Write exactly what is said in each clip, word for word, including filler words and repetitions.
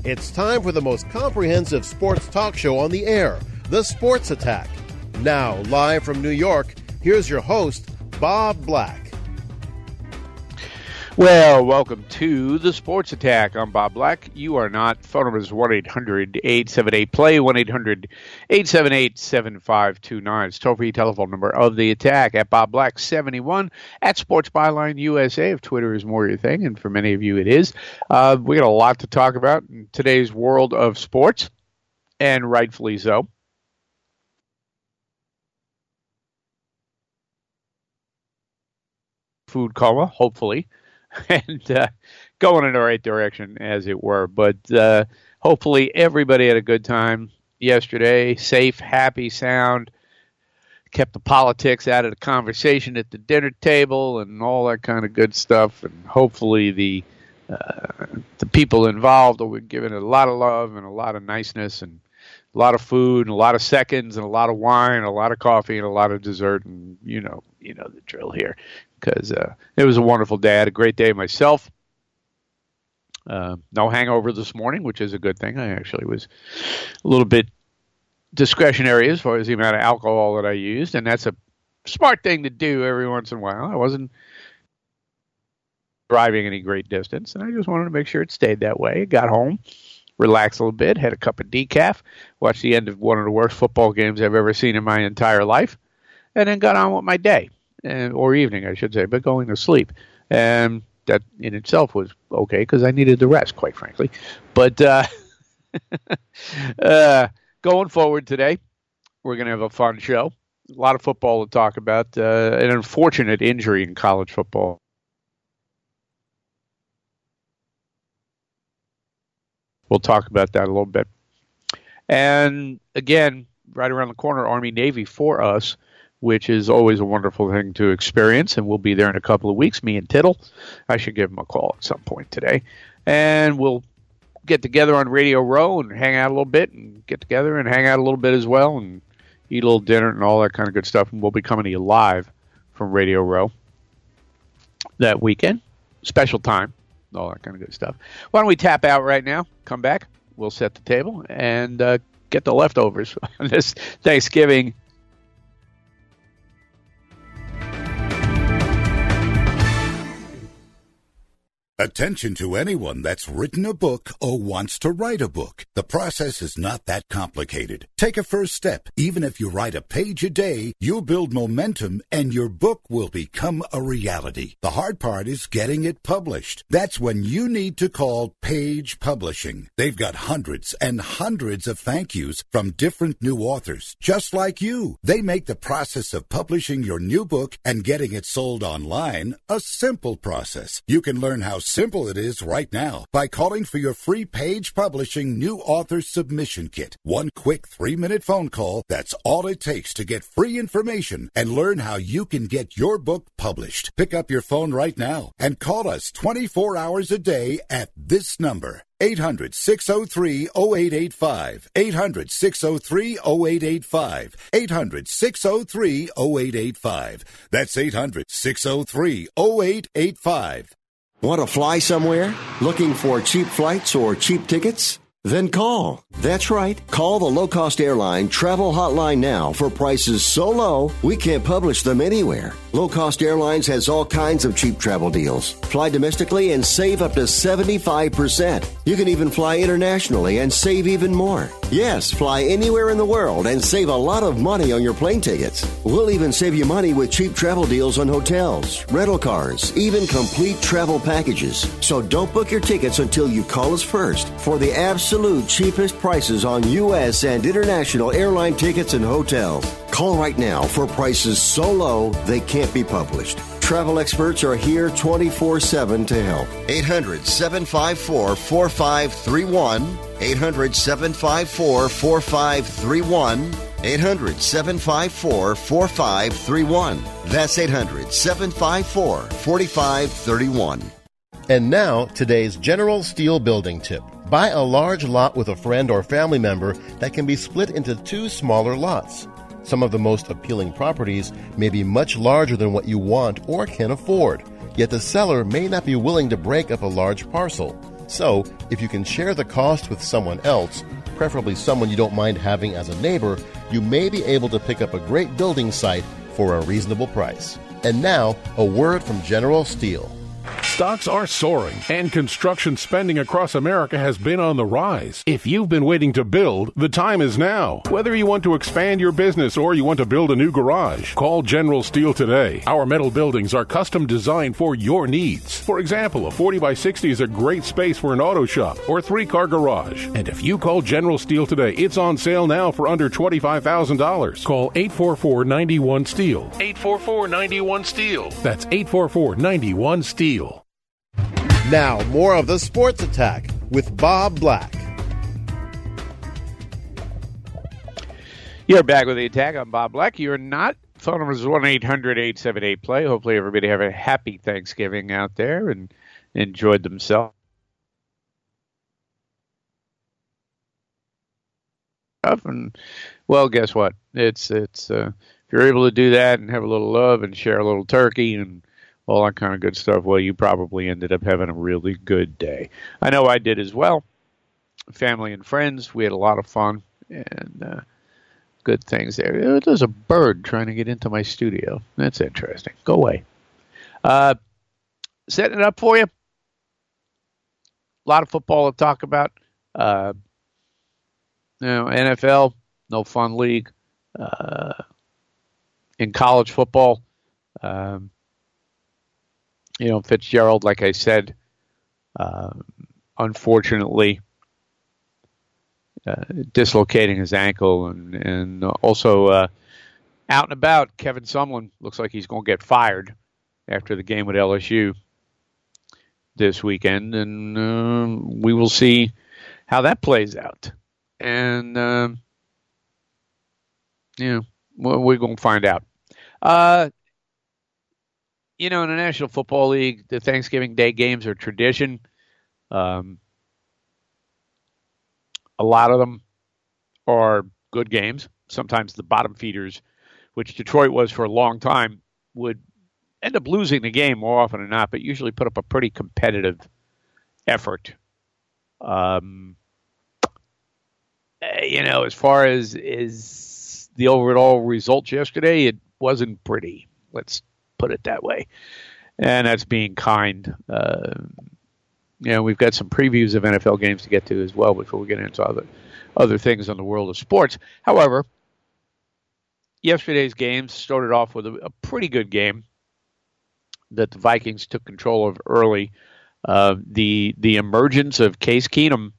It's time for the most comprehensive sports talk show on the air, The Sports Attack. Now, live from New York, here's your host, Bob Black. Well, welcome to The Sports Attack. I'm Bob Black. You are not. Phone number is one eight hundred eight seven eight play, one eight hundred eight seven eight seven five two nine. It's toll-free telephone number of the attack at Bob Black seventy-one, at Sports Byline U S A, if Twitter is more your thing, and for many of you it is. Uh, we got a lot to talk about in today's world of sports, and rightfully so. Food coma, hopefully. And uh, going in the right direction, as it were. But uh, hopefully everybody had a good time yesterday, safe, happy, sound, kept the politics out of the conversation at the dinner table and all that kind of good stuff. And hopefully the uh, the people involved were given a lot of love and a lot of niceness and a lot of food and a lot of seconds and a lot of wine and a lot of coffee and a lot of dessert. And you know, you know the drill here. Because uh, it was a wonderful day. I had a great day myself. Uh, no hangover this morning, which is a good thing. I actually was a little bit discretionary as far as the amount of alcohol that I used, and that's a smart thing to do every once in a while. I wasn't driving any great distance, and I just wanted to make sure it stayed that way. Got home, relaxed a little bit, had a cup of decaf, watched the end of one of the worst football games I've ever seen in my entire life, and then got on with my day. And, or evening, I should say, but going to sleep. And that in itself was okay because I needed the rest, quite frankly. But uh, uh, going forward today, we're going to have a fun show. A lot of football to talk about. Uh, an unfortunate injury in college football. We'll talk about that a little bit. And again, right around the corner, Army-Navy for us, which is always a wonderful thing to experience, and we'll be there in a couple of weeks, me and Tittle. I should give him a call at some point today. And we'll get together on Radio Row and hang out a little bit, and get together and hang out a little bit as well, and eat a little dinner and all that kind of good stuff. And we'll be coming to you live from Radio Row that weekend. Special time, all that kind of good stuff. Why don't we tap out right now, come back, we'll set the table, and uh, get the leftovers on this Thanksgiving. Attention to anyone that's written a book or wants to write a book. The process is not that complicated. Take a first step. Even if you write a page a day, you'll build momentum and your book will become a reality. The hard part is getting it published. That's when you need to call Page Publishing. They've got hundreds and hundreds of thank yous from different new authors, just like you. They make the process of publishing your new book and getting it sold online a simple process. You can learn how simple it is right now by calling for your free Page Publishing New Author Submission Kit. One quick three-minute phone call, that's all it takes to get free information and learn how you can get your book published. Pick up your phone right now and call us twenty-four hours a day at this number. eight hundred, six oh three, oh eight eight five. eight hundred, six oh three, oh eight eight five. eight hundred, six oh three, oh eight eight five. That's eight hundred, six oh three, oh eight eight five. Want to fly somewhere? Looking for cheap flights or cheap tickets? Then call. That's right. Call the low-cost airline travel hotline now for prices so low we can't publish them anywhere. Low-cost airlines has all kinds of cheap travel deals. Fly domestically and save up to seventy-five percent. You can even fly internationally and save even more. Yes, fly anywhere in the world and save a lot of money on your plane tickets. We'll even save you money with cheap travel deals on hotels, rental cars, even complete travel packages. So don't book your tickets until you call us first for the absolute Absolute cheapest prices on U S and international airline tickets and hotels. Call right now for prices so low they can't be published. Travel experts are here twenty-four seven to help. eight hundred, seven five four, four five three one. eight hundred, seven five four, four five three one. eight hundred, seven five four, four five three one. That's eight hundred, seven five four, four five three one. And now, today's General Steel building tip. Buy a large lot with a friend or family member that can be split into two smaller lots. Some of the most appealing properties may be much larger than what you want or can afford. yet the seller may not be willing to break up a large parcel. So, if you can share the cost with someone else, preferably someone you don't mind having as a neighbor, you may be able to pick up a great building site for a reasonable price. And now, a word from General Steel. Stocks are soaring, and construction spending across America has been on the rise. If you've been waiting to build, the time is now. Whether you want to expand your business or you want to build a new garage, call General Steel today. Our metal buildings are custom designed for your needs. For example, a forty by sixty is a great space for an auto shop or three-car garage. And if you call General Steel today, it's on sale now for under twenty-five thousand dollars. Call eight four four, nine one, STEEL. eight four four, nine one, STEEL. That's eight four four, nine one, STEEL. Now, more of the Sports Attack with Bob Black. You're back with the Attack. I'm Bob Black. You're not. Phone number is one eight hundred, eight seven eight, play. Hopefully everybody have a happy Thanksgiving out there and enjoyed themselves. And, well, guess what? It's it's uh, if you're able to do that and have a little love and share a little turkey and all that kind of good stuff, well, you probably ended up having a really good day. I know I did as well. Family and friends, we had a lot of fun and uh, good things there. There's a bird trying to get into my studio. That's interesting. Go away. Uh, setting it up for you. A lot of football to talk about. Uh, you know, N F L, no fun league. Uh, in college football, um, You know, Fitzgerald, like I said, uh, unfortunately, uh, dislocating his ankle, and and also uh, out and about. Kevin Sumlin looks like he's going to get fired after the game with L S U this weekend, and uh, we will see how that plays out. And uh, you know, we're going to find out. Uh, You know, in the National Football League, the Thanksgiving Day games are tradition. Um, a lot of them are good games. Sometimes the bottom feeders, which Detroit was for a long time, would end up losing the game more often than not, but usually put up a pretty competitive effort. Um, you know, as far as, as the overall results yesterday, it wasn't pretty. Let's put it that way. And that's being kind. Uh, you know, we've got some previews of N F L games to get to as well before we get into other other things in the world of sports. However, yesterday's game started off with a, a pretty good game that the Vikings took control of early. Uh, the the emergence of Case Keenum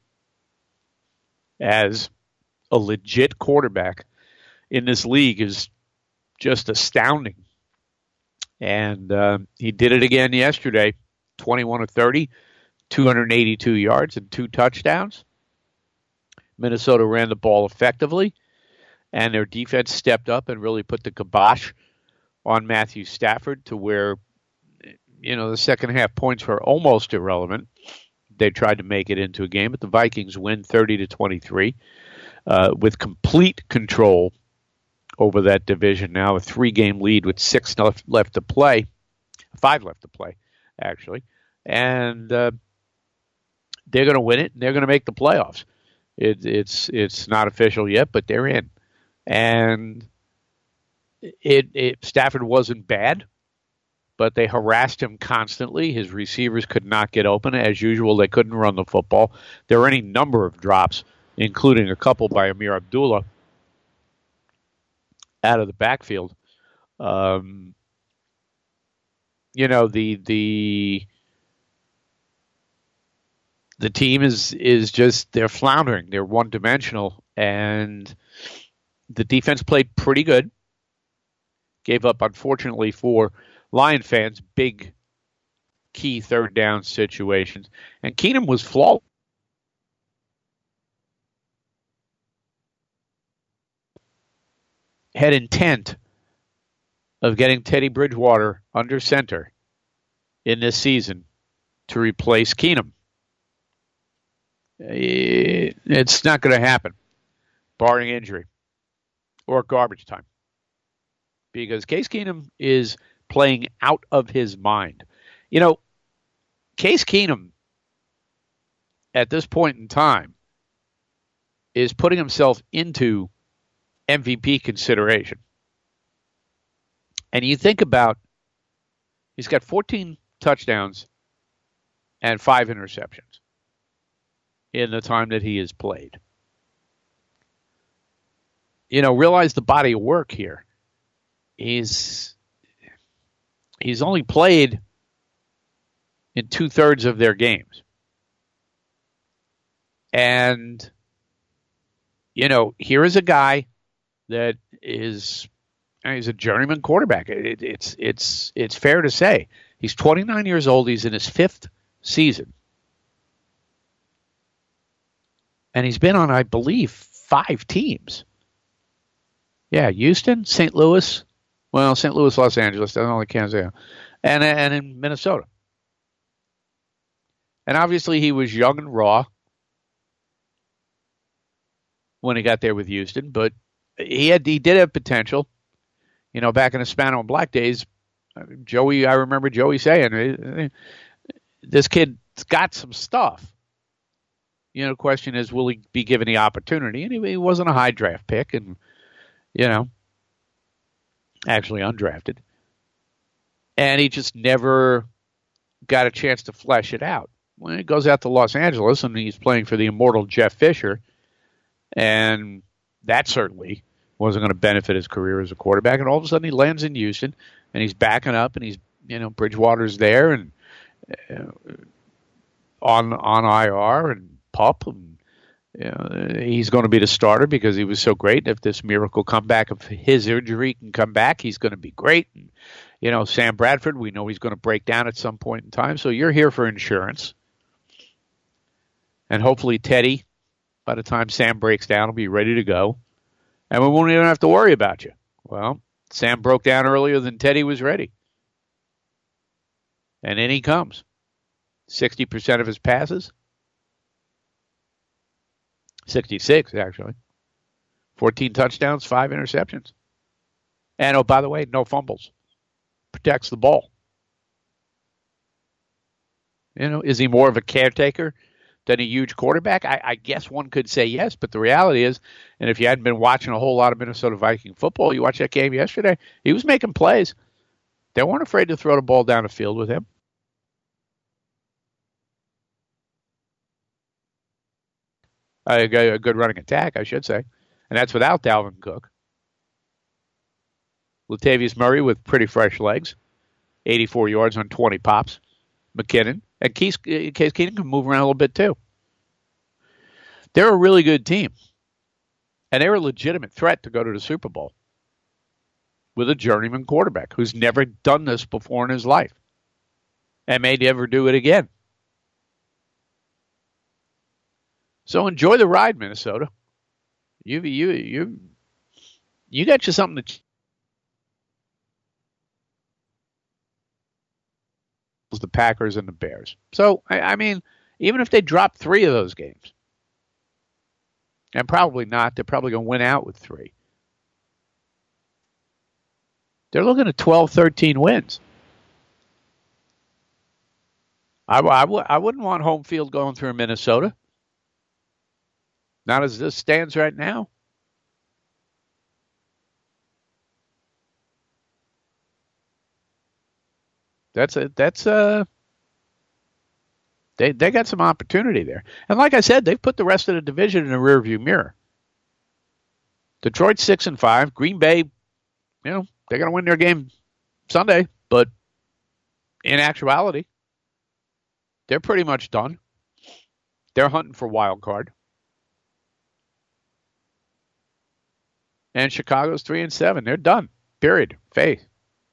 as a legit quarterback in this league is just astounding. And uh, he did it again yesterday, twenty-one of thirty, two hundred eighty-two yards and two touchdowns. Minnesota ran the ball effectively, and their defense stepped up and really put the kibosh on Matthew Stafford to where, you know, the second half points were almost irrelevant. They tried to make it into a game, but the Vikings win thirty to twenty-three uh, with complete control over that division now, a three-game lead with six left, left to play, five left to play, actually. And uh, they're going to win it, and they're going to make the playoffs. It, it's it's not official yet, but they're in. And it, it Stafford wasn't bad, but they harassed him constantly. His receivers could not get open. As usual, they couldn't run the football. There were any number of drops, including a couple by Amir Abdullah, out of the backfield. Um, you know, the the the team is is just, they're floundering. They're one dimensional, and the defense played pretty good. Gave up, unfortunately, for Lion fans, big key third down situations. And Keenum was flawless. Had intent of getting Teddy Bridgewater under center in this season to replace Keenum. It's not going to happen, barring injury or garbage time, because Case Keenum is playing out of his mind. You know, Case Keenum, at this point in time, is putting himself into M V P consideration. And you think about, he's got fourteen touchdowns and five interceptions in the time that he has played. You know, realize the body of work here. He's he's only played in two-thirds of their games. And, you know, here is a guy that is, he's a journeyman quarterback. It, it's it's it's fair to say. He's twenty-nine years old. He's in his fifth season. And he's been on, I believe, five teams. Yeah, Houston, Saint Louis, well, Saint Louis, Los Angeles, doesn't only Kansas City, and, and in Minnesota. And obviously he was young and raw when he got there with Houston, but he had he did have potential. You know, back in the Spano and Black days, Joey, I remember Joey saying, this kid's got some stuff. You know, the question is, will he be given the opportunity? And he, he wasn't a high draft pick, and, you know, actually undrafted. And he just never got a chance to flesh it out. When he goes out to Los Angeles and he's playing for the immortal Jeff Fisher, and that certainly wasn't going to benefit his career as a quarterback. And all of a sudden he lands in Houston, and he's backing up, and he's, you know, Bridgewater's there, and uh, on on I R, and Pup, and you know, he's going to be the starter because he was so great. If this miracle comeback of his injury can come back, he's going to be great. And, you know, Sam Bradford, we know he's going to break down at some point in time. So you're here for insurance. And hopefully Teddy, by the time Sam breaks down, will be ready to go. And we won't even have to worry about you. Well, Sam broke down earlier than Teddy was ready. And in he comes. sixty percent of his passes. sixty-six, actually. fourteen touchdowns, five interceptions. And, oh, by the way, no fumbles. Protects the ball. You know, is he more of a caretaker than a huge quarterback? I, I guess one could say yes, but the reality is, and if you hadn't been watching a whole lot of Minnesota Viking football, you watched that game yesterday, he was making plays. They weren't afraid to throw the ball down the field with him. A, a good running attack, I should say. And that's without Dalvin Cook. Latavius Murray with pretty fresh legs. eighty-four yards on twenty pops. McKinnon. And Case, Case Keenum can move around a little bit too. They're a really good team. And they're a legitimate threat to go to the Super Bowl with a journeyman quarterback who's never done this before in his life and may never do it again. So enjoy the ride, Minnesota. You you you you got you something to the Packers and the Bears. So I, I mean, even if they drop three of those games, and probably not, they're probably going to win out with three. They're looking at twelve, thirteen wins. I, I, I wouldn't want home field going through Minnesota. Not as this stands right now. That's a that's a they they got some opportunity there. And like I said, they've put the rest of the division in a rearview mirror. Detroit's six and five. Green Bay, you know, they're gonna win their game Sunday, but in actuality, they're pretty much done. They're hunting for wild card. And Chicago's three and seven. They're done. Period. Faith.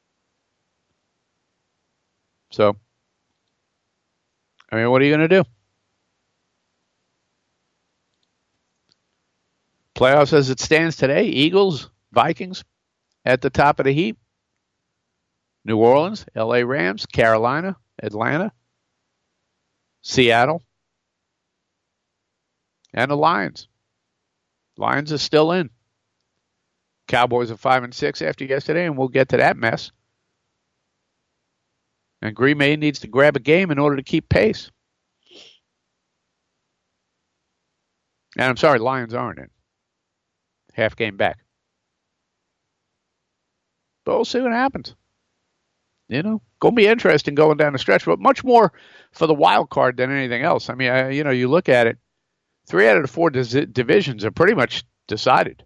So, I mean, what are you going to do? Playoffs as it stands today, Eagles, Vikings at the top of the heap. New Orleans, L A Rams, Carolina, Atlanta, Seattle, and the Lions. Lions are still in. Cowboys are five and six after yesterday, and we'll get to that mess. And Green Bay needs to grab a game in order to keep pace. And I'm sorry, Lions aren't in. Half game back. But we'll see what happens. You know, going to be interesting going down the stretch, but much more for the wild card than anything else. I mean, I, you know, you look at it, three out of the four dis- divisions are pretty much decided.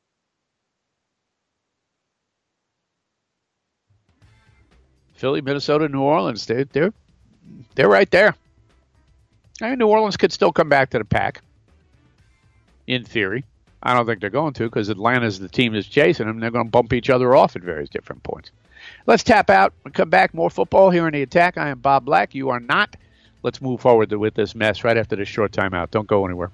Philly, Minnesota, New Orleans, they, they're they're right there. I mean, New Orleans could still come back to the pack, in theory. I don't think they're going to because Atlanta's the team that's chasing them. They're going to bump each other off at various different points. Let's tap out and come back. More football here in the Attack. I am Bob Black. You are not. Let's move forward with this mess right after this short timeout. Don't go anywhere.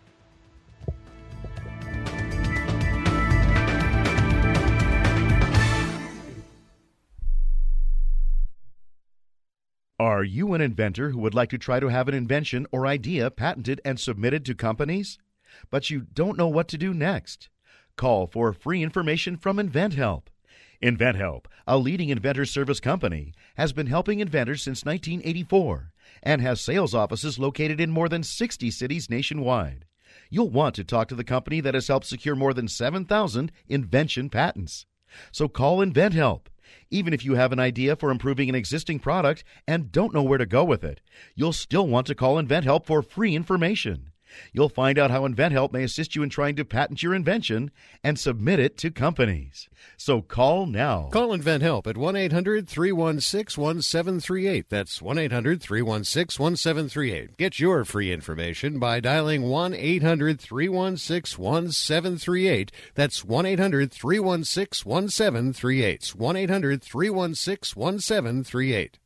Are you an inventor who would like to try to have an invention or idea patented and submitted to companies, but you don't know what to do next? Call for free information from InventHelp. InventHelp, a leading inventor service company, has been helping inventors since nineteen eighty-four and has sales offices located in more than sixty cities nationwide. You'll want to talk to the company that has helped secure more than seven thousand invention patents. So call InventHelp. Even if you have an idea for improving an existing product and don't know where to go with it, you'll still want to call InventHelp for free information. You'll find out how InventHelp may assist you in trying to patent your invention and submit it to companies. So call now. Call InventHelp at one eight hundred three one six one seven three eight. That's one eight hundred three one six one seven three eight. Get your free information by dialing one eight hundred three one six one seven three eight. That's one eight hundred three one six one seven three eight. one eight hundred three one six one seven three eight.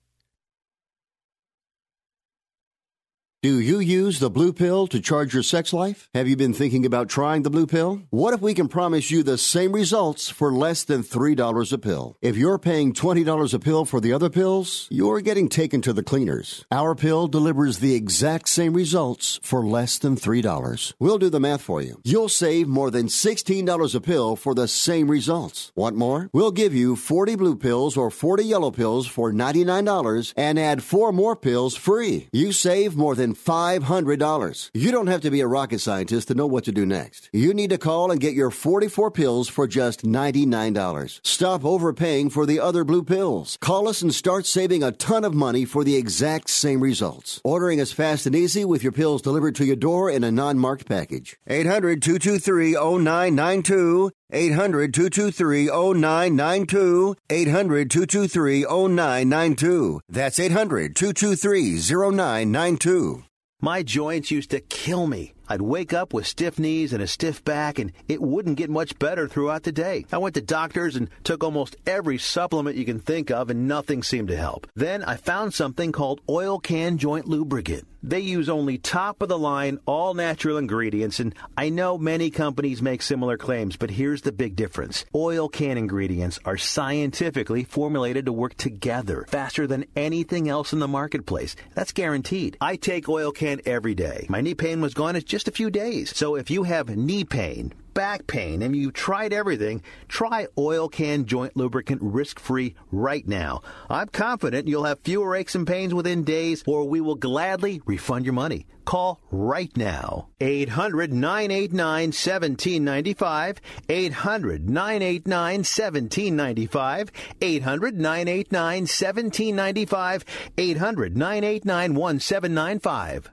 Do you use the blue pill to charge your sex life? Have you been thinking about trying the blue pill? What if we can promise you the same results for less than three dollars a pill? If you're paying twenty dollars a pill for the other pills, you're getting taken to the cleaners. Our pill delivers the exact same results for less than three dollars. We'll do the math for you. You'll save more than sixteen dollars a pill for the same results. Want more? We'll give you forty blue pills or forty yellow pills for ninety-nine dollars and add four more pills free. You save more than five hundred dollars. You don't have to be a rocket scientist to know what to do next. You need to call and get your forty-four pills for just ninety-nine dollars. Stop overpaying for the other blue pills. Call us and start saving a ton of money for the exact same results. Ordering is fast and easy with your pills delivered to your door in a non-marked package. eight hundred two two three oh nine nine two. eight hundred two two three oh nine nine two. eight hundred two two three oh nine nine two. That's eight hundred two two three oh nine nine two. My joints used to kill me. I'd wake up with stiff knees and a stiff back, and it wouldn't get much better throughout the day. I went to doctors and took almost every supplement you can think of, and nothing seemed to help. Then I found something called Oil Can Joint Lubricant. They use only top-of-the-line, all-natural ingredients, and I know many companies make similar claims, but here's the big difference. Oil Can ingredients are scientifically formulated to work together faster than anything else in the marketplace. That's guaranteed. I take Oil Can every day. My knee pain was gone in just a few days. So if you have knee pain, back pain, and you've tried everything, try Oil Can Joint Lubricant risk-free right now. I'm confident you'll have fewer aches and pains within days, or we will gladly refund your money. Call right now. eight hundred nine eight nine one seven nine five. eight hundred nine eight nine one seven nine five. eight hundred nine eight nine one seven nine five. eight hundred nine eight nine one seven nine five.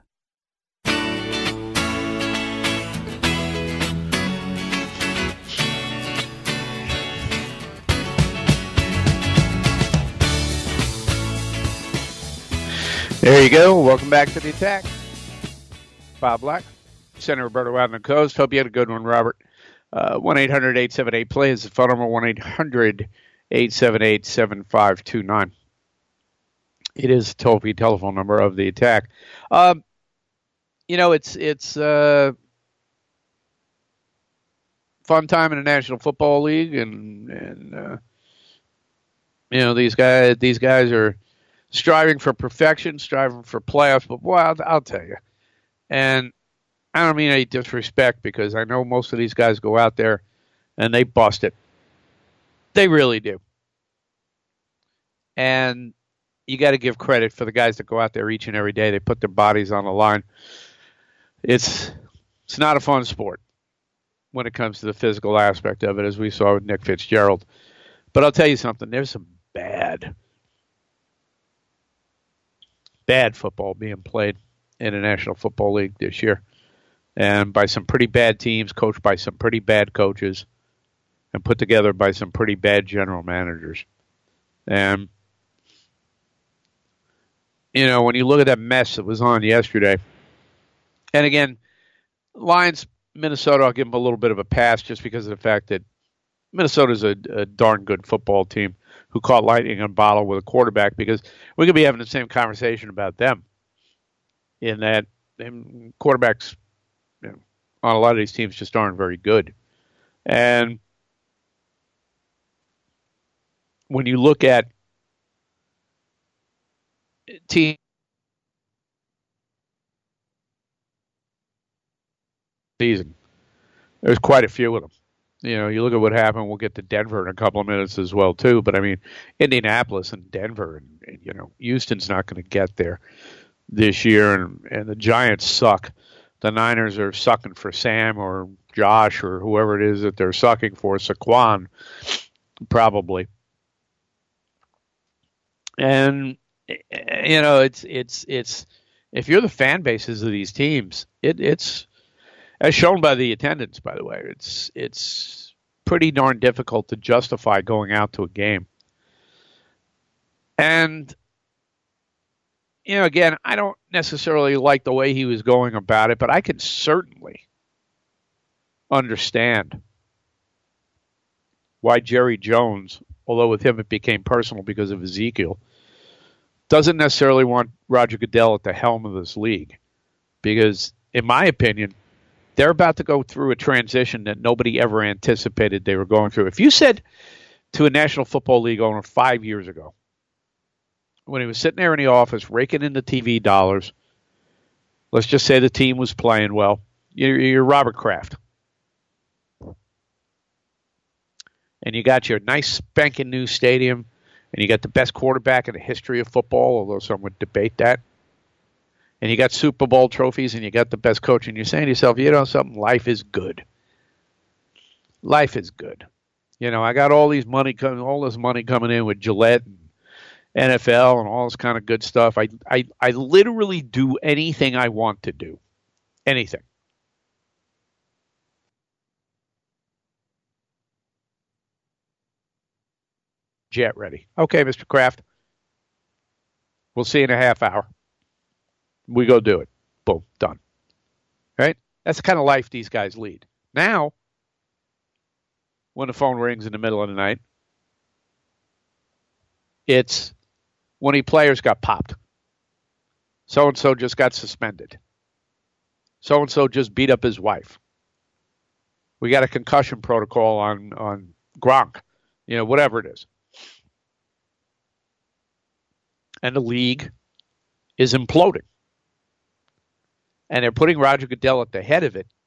There you go. Welcome back to the Attack. Bob Black, Senator Roberto out on the coast. Hope you had a good one, Robert. Uh, one eight hundred eight seven eight play is the phone number. one eight hundred eight seven eight seven five two nine. It is the toll-free telephone number of the Attack. Um, you know, it's it's uh, fun time in the National Football League, and and uh, you know these guys these guys are striving for perfection, striving for playoffs. But boy, I'll, I'll tell you, and I don't mean any disrespect because I know most of these guys go out there and they bust it. They really do. And you got to give credit for the guys that go out there each and every day. They put their bodies on the line. It's it's not a fun sport when it comes to the physical aspect of it, as we saw with Nick Fitzgerald. But I'll tell you something. There's some bad, bad football being played in the National Football League this year. And by some pretty bad teams, coached by some pretty bad coaches, and put together by some pretty bad general managers. And, you know, when you look at that mess that was on yesterday, and again, Lions, Minnesota, I'll give them a little bit of a pass just because of the fact that Minnesota's a, a darn good football team who caught lightning in a bottle with a quarterback, because we could be having the same conversation about them in that and quarterbacks, you know, on a lot of these teams just aren't very good. And when you look at teams season, there's quite a few of them. You know, you look at what happened. We'll get to Denver in a couple of minutes as well, too. But, I mean, Indianapolis and Denver, and, and you know, Houston's not going to get there this year, and, and the Giants suck. The Niners are sucking for Sam or Josh or whoever it is that they're sucking for, Saquon, probably. And, you know, it's, it's, it's, if you're the fan bases of these teams, it, it's, as shown by the attendance, by the way, it's it's pretty darn difficult to justify going out to a game. And, you know, again, I don't necessarily like the way he was going about it, but I can certainly understand why Jerry Jones, although with him it became personal because of Ezekiel, doesn't necessarily want Roger Goodell at the helm of this league. Because, in my opinion, they're about to go through a transition that nobody ever anticipated they were going through. If you said to a National Football League owner five years ago, when he was sitting there in the office raking in the T V dollars, let's just say the team was playing well, you're, you're Robert Kraft. And you got your nice spanking new stadium, and you got the best quarterback in the history of football, although some would debate that. And you got Super Bowl trophies, and you got the best coach, and you're saying to yourself, you know something, life is good. Life is good. You know, I got all these money coming, all this money coming in with Gillette and N F L and all this kind of good stuff. I, I, I literally do anything I want to do. Anything. Jet ready. Okay, Mister Kraft. We'll see you in a half hour. We go do it. Boom. Done. Right? That's the kind of life these guys lead. Now, when the phone rings in the middle of the night, it's when the players got popped. So-and-so just got suspended. So-and-so just beat up his wife. We got a concussion protocol on, on Gronk. You know, whatever it is. And the league is imploding. And they're putting Roger Goodell at the head of it,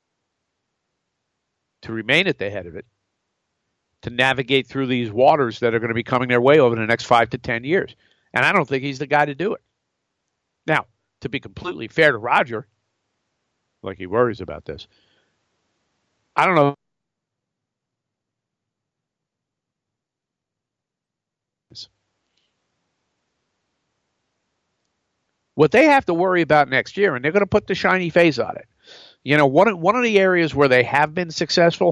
to remain at the head of it, to navigate through these waters that are going to be coming their way over the next five to ten years. And I don't think he's the guy to do it. Now, to be completely fair to Roger, like he worries about this, I don't know. What they have to worry about next year, and they're going to put the shiny face on it. You know, one of, one of the areas where they have been successful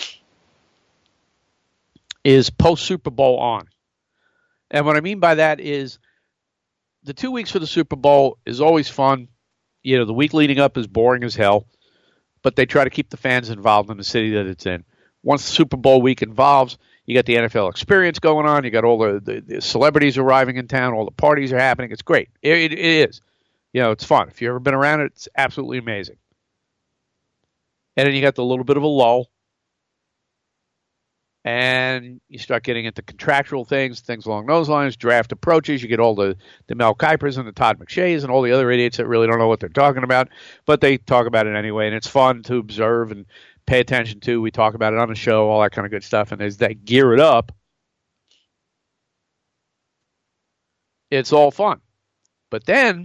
is post-Super Bowl on. And what I mean by that is the two weeks for the Super Bowl is always fun. You know, the week leading up is boring as hell, but they try to keep the fans involved in the city that it's in. Once the Super Bowl week involves, you got the N F L experience going on. You got all the, the, the celebrities arriving in town. All the parties are happening. It's great. It, it, it is. You know, it's fun. If you've ever been around it, it's absolutely amazing. And then you got the little bit of a lull. And you start getting into contractual things, things along those lines, draft approaches. You get all the, the Mel Kipers and the Todd McShays and all the other idiots that really don't know what they're talking about. But they talk about it anyway, and it's fun to observe and pay attention to. We talk about it on the show, all that kind of good stuff. And as they gear it up it's all fun. But then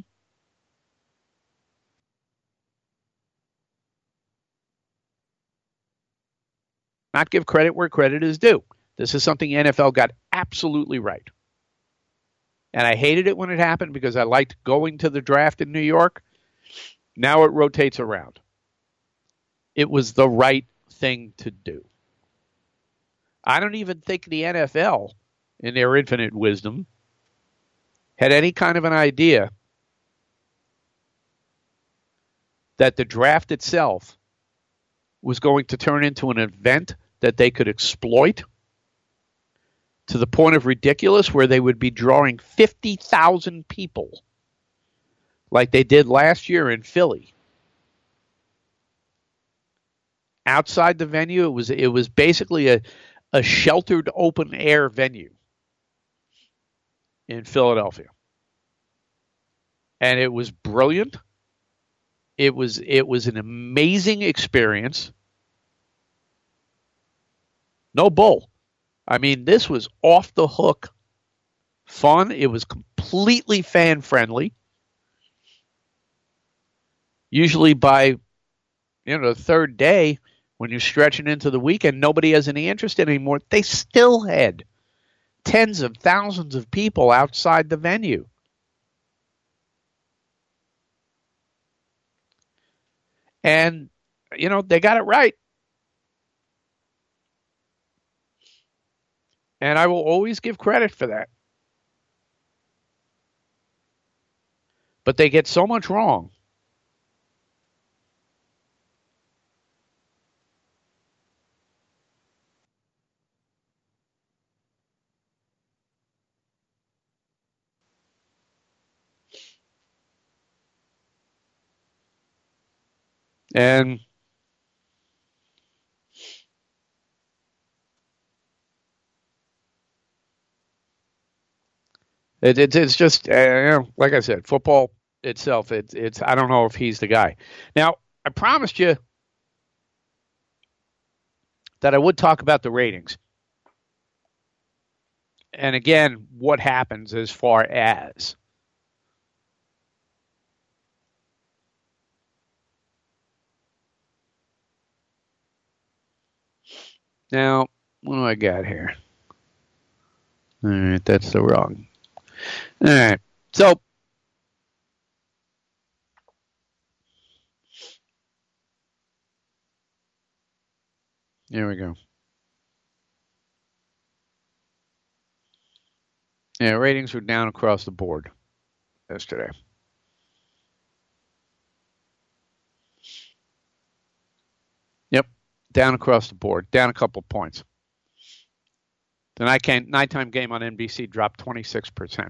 not give credit where credit is due. This is something the N F L got absolutely right. And I hated it when it happened because I liked going to the draft in New York. Now it rotates around. It was the right thing to do. I don't even think the N F L, in their infinite wisdom, had any kind of an idea that the draft itself was going to turn into an event that they could exploit to the point of ridiculous where they would be drawing fifty thousand people like they did last year in Philly. Outside the venue, it was it was basically a, a sheltered open air venue in Philadelphia. And it was brilliant. It was it was an amazing experience. No bull. I mean, this was off the hook fun. It was completely fan friendly. Usually by, you know, the third day, when you're stretching into the weekend, nobody has any interest anymore. They still had tens of thousands of people outside the venue. And, you know, they got it right. And I will always give credit for that. But they get so much wrong. And it, it, it's just, uh, you know, like I said, football itself, it, it's, I don't know if he's the guy. Now, I promised you that I would talk about the ratings. And again, what happens as far as now, what do I got here? All right, that's the wrong. All right, so here we go. Yeah, ratings were down across the board yesterday. Yep, down across the board, down a couple points. The night nighttime game on N B C dropped twenty-six percent.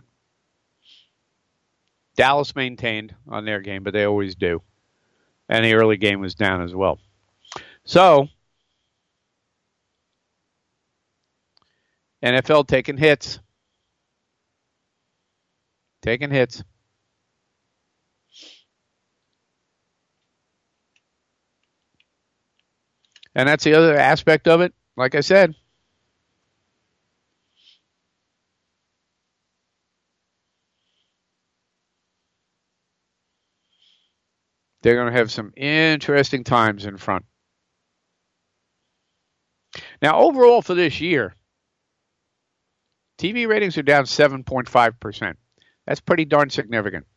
Dallas maintained on their game, but they always do. And the early game was down as well. So, N F L taking hits. Taking hits. And that's the other aspect of it. Like I said, they're going to have some interesting times in front. Now, overall for this year, T V ratings are down seven point five percent. That's pretty darn significant.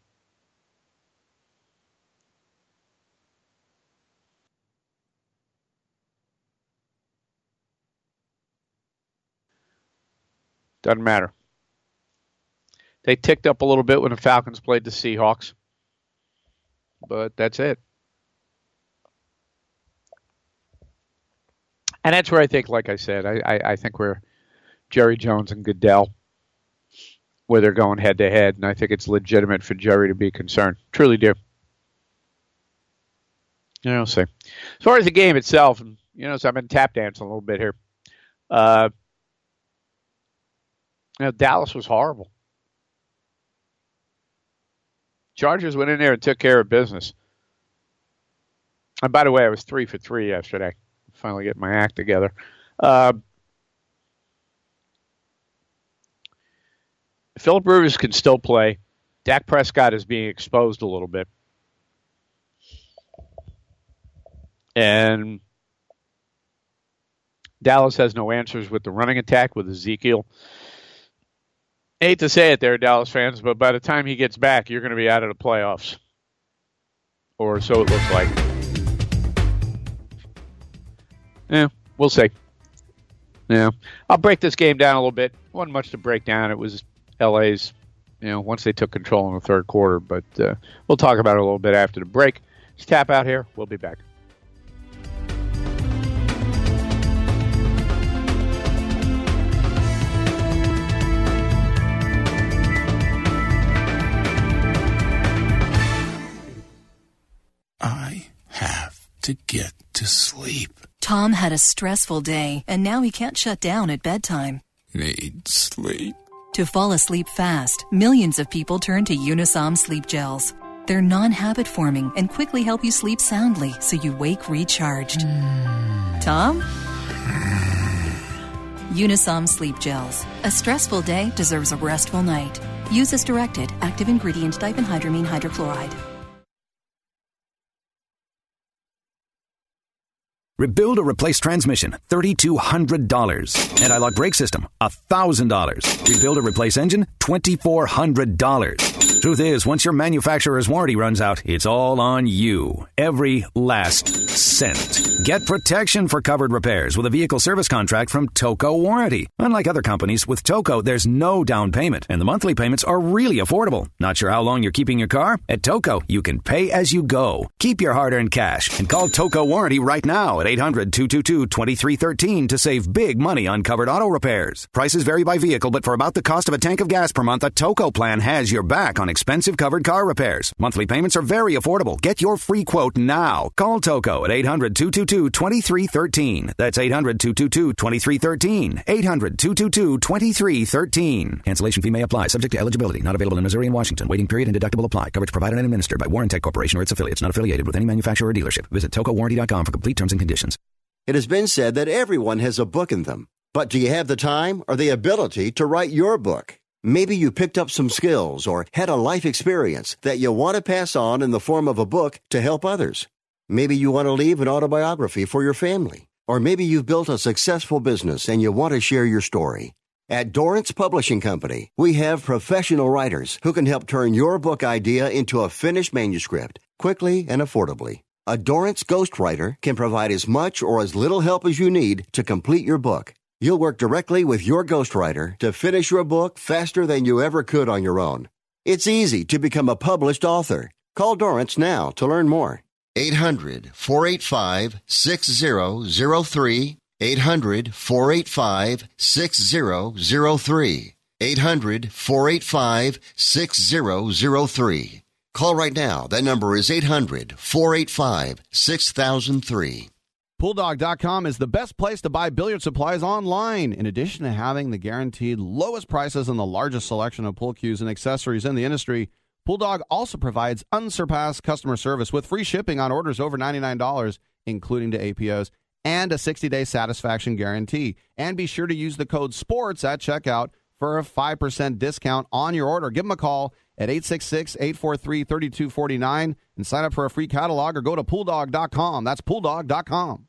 Doesn't matter. They ticked up a little bit when the Falcons played the Seahawks. But that's it. And that's where I think, like I said, I, I, I think we're Jerry Jones and Goodell, where they're going head to head, and I think it's legitimate for Jerry to be concerned. Truly do. You know, see. As far as the game itself, and you know, so I've been tap dancing a little bit here. Uh, you know, Dallas was horrible. Chargers went in there and took care of business. And by the way, I was three for three yesterday. Finally getting my act together. Uh, Phillip Rivers can still play. Dak Prescott is being exposed a little bit. And Dallas has no answers with the running attack with Ezekiel. I hate to say it there, Dallas fans, but by the time he gets back, you're going to be out of the playoffs. Or so it looks like. Yeah, we'll see. Yeah, I'll break this game down a little bit. Wasn't much to break down. It was L A's, you know, once they took control in the third quarter. But uh, we'll talk about it a little bit after the break. Let's tap out here. We'll be back. I have to get to sleep. Tom had a stressful day, and now he can't shut down at bedtime. Need sleep. To fall asleep fast, millions of people turn to Unisom sleep gels. They're non-habit forming and quickly help you sleep soundly so you wake recharged. Mm. Tom? Unisom sleep gels. A stressful day deserves a restful night. Use as directed. Active ingredient diphenhydramine hydrochloride. Rebuild or replace transmission, three thousand two hundred dollars. Anti-lock brake system, one thousand dollars. Rebuild or replace engine, two thousand four hundred dollars. Truth is, once your manufacturer's warranty runs out, it's all on you. Every last cent. Get protection for covered repairs with a vehicle service contract from Toco Warranty. Unlike other companies, with Toco, there's no down payment, and the monthly payments are really affordable. Not sure how long you're keeping your car? At Toco, you can pay as you go. Keep your hard-earned cash and call Toco Warranty right now at eight hundred, two two two, two three one three to save big money on covered auto repairs. Prices vary by vehicle, but for about the cost of a tank of gas per month, a Toco plan has your back on expensive covered car repairs. Monthly payments are very affordable. Get your free quote now. Call Toco at eight hundred, two two two, two three one three. That's eight hundred, two two two, two three one three. eight hundred, two two two, two three one three. Cancellation fee may apply. Subject to eligibility. Not available in Missouri and Washington. Waiting period and deductible apply. Coverage provided and administered by Warrantech Corporation or its affiliates. Not affiliated with any manufacturer or dealership. Visit toco warranty dot com for complete terms and conditions. It has been said that everyone has a book in them. But do you have the time or the ability to write your book? Maybe you picked up some skills or had a life experience that you want to pass on in the form of a book to help others. Maybe you want to leave an autobiography for your family. Or maybe you've built a successful business and you want to share your story. At Dorrance Publishing Company, we have professional writers who can help turn your book idea into a finished manuscript quickly and affordably. A Dorrance ghostwriter can provide as much or as little help as you need to complete your book. You'll work directly with your ghostwriter to finish your book faster than you ever could on your own. It's easy to become a published author. Call Dorrance now to learn more. eight hundred, four eight five, six zero zero three. eight hundred, four eight five, six zero zero three. eight hundred, four eight five, six zero zero three. Call right now. That number is eight hundred, four eight five, six thousand three. Pool Dog dot com is the best place to buy billiard supplies online. In addition to having the guaranteed lowest prices and the largest selection of pool cues and accessories in the industry, Pooldog also provides unsurpassed customer service with free shipping on orders over ninety-nine dollars, including to A P Os, and a sixty-day satisfaction guarantee. And be sure to use the code SPORTS at checkout for a five percent discount on your order. Give them a call at eight six six, eight four three, three two four nine and sign up for a free catalog or go to Pool Dog dot com. That's Pool Dog dot com.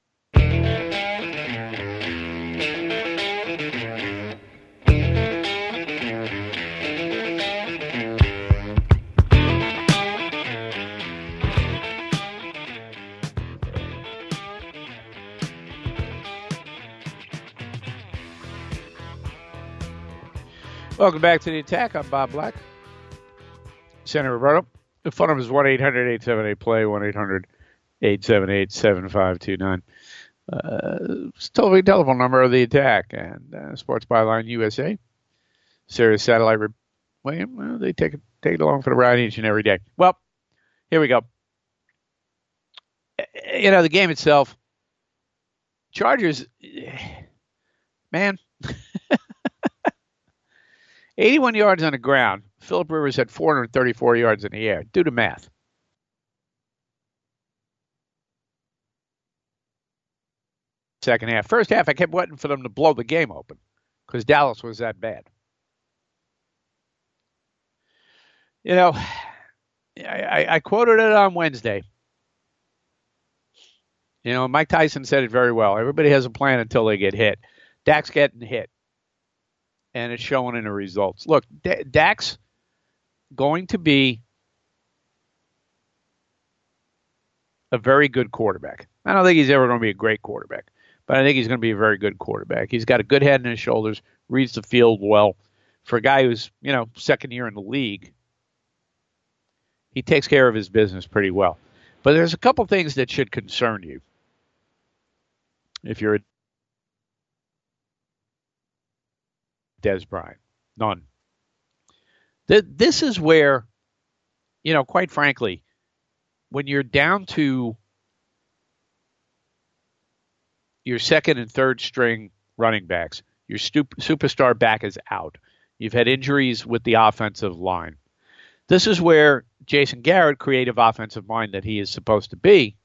Welcome back to the Attack. I'm Bob Black. Senator Roberto. The phone number is one eight hundred, eight seven eight, play, one eight hundred, eight seven eight, seven five two nine. Uh, it's the toll-free telephone number of the Attack. And uh, Sports Byline U S A. Sirius Satellite. Re- well, they take it, take it along for the ride each and every day. Well, here we go. You know, the game itself, Chargers, man, eighty-one yards on the ground. Phillip Rivers had four hundred thirty-four yards in the air. Do the math. Second half. First half, I kept waiting for them to blow the game open because Dallas was that bad. You know, I, I quoted it on Wednesday. You know, Mike Tyson said it very well. Everybody has a plan until they get hit. Dak's getting hit, and it's showing in the results. Look, D- Dak's going to be a very good quarterback. I don't think he's ever going to be a great quarterback, but I think he's going to be a very good quarterback. He's got a good head in his shoulders, reads the field well. For a guy who's, you know, second year in the league, he takes care of his business pretty well. But there's a couple things that should concern you if you're a Dez Bryant. None. This is where, you know, quite frankly, when you're down to your second and third string running backs, your stup- superstar back is out. You've had injuries with the offensive line. This is where Jason Garrett, creative offensive mind that he is supposed to be,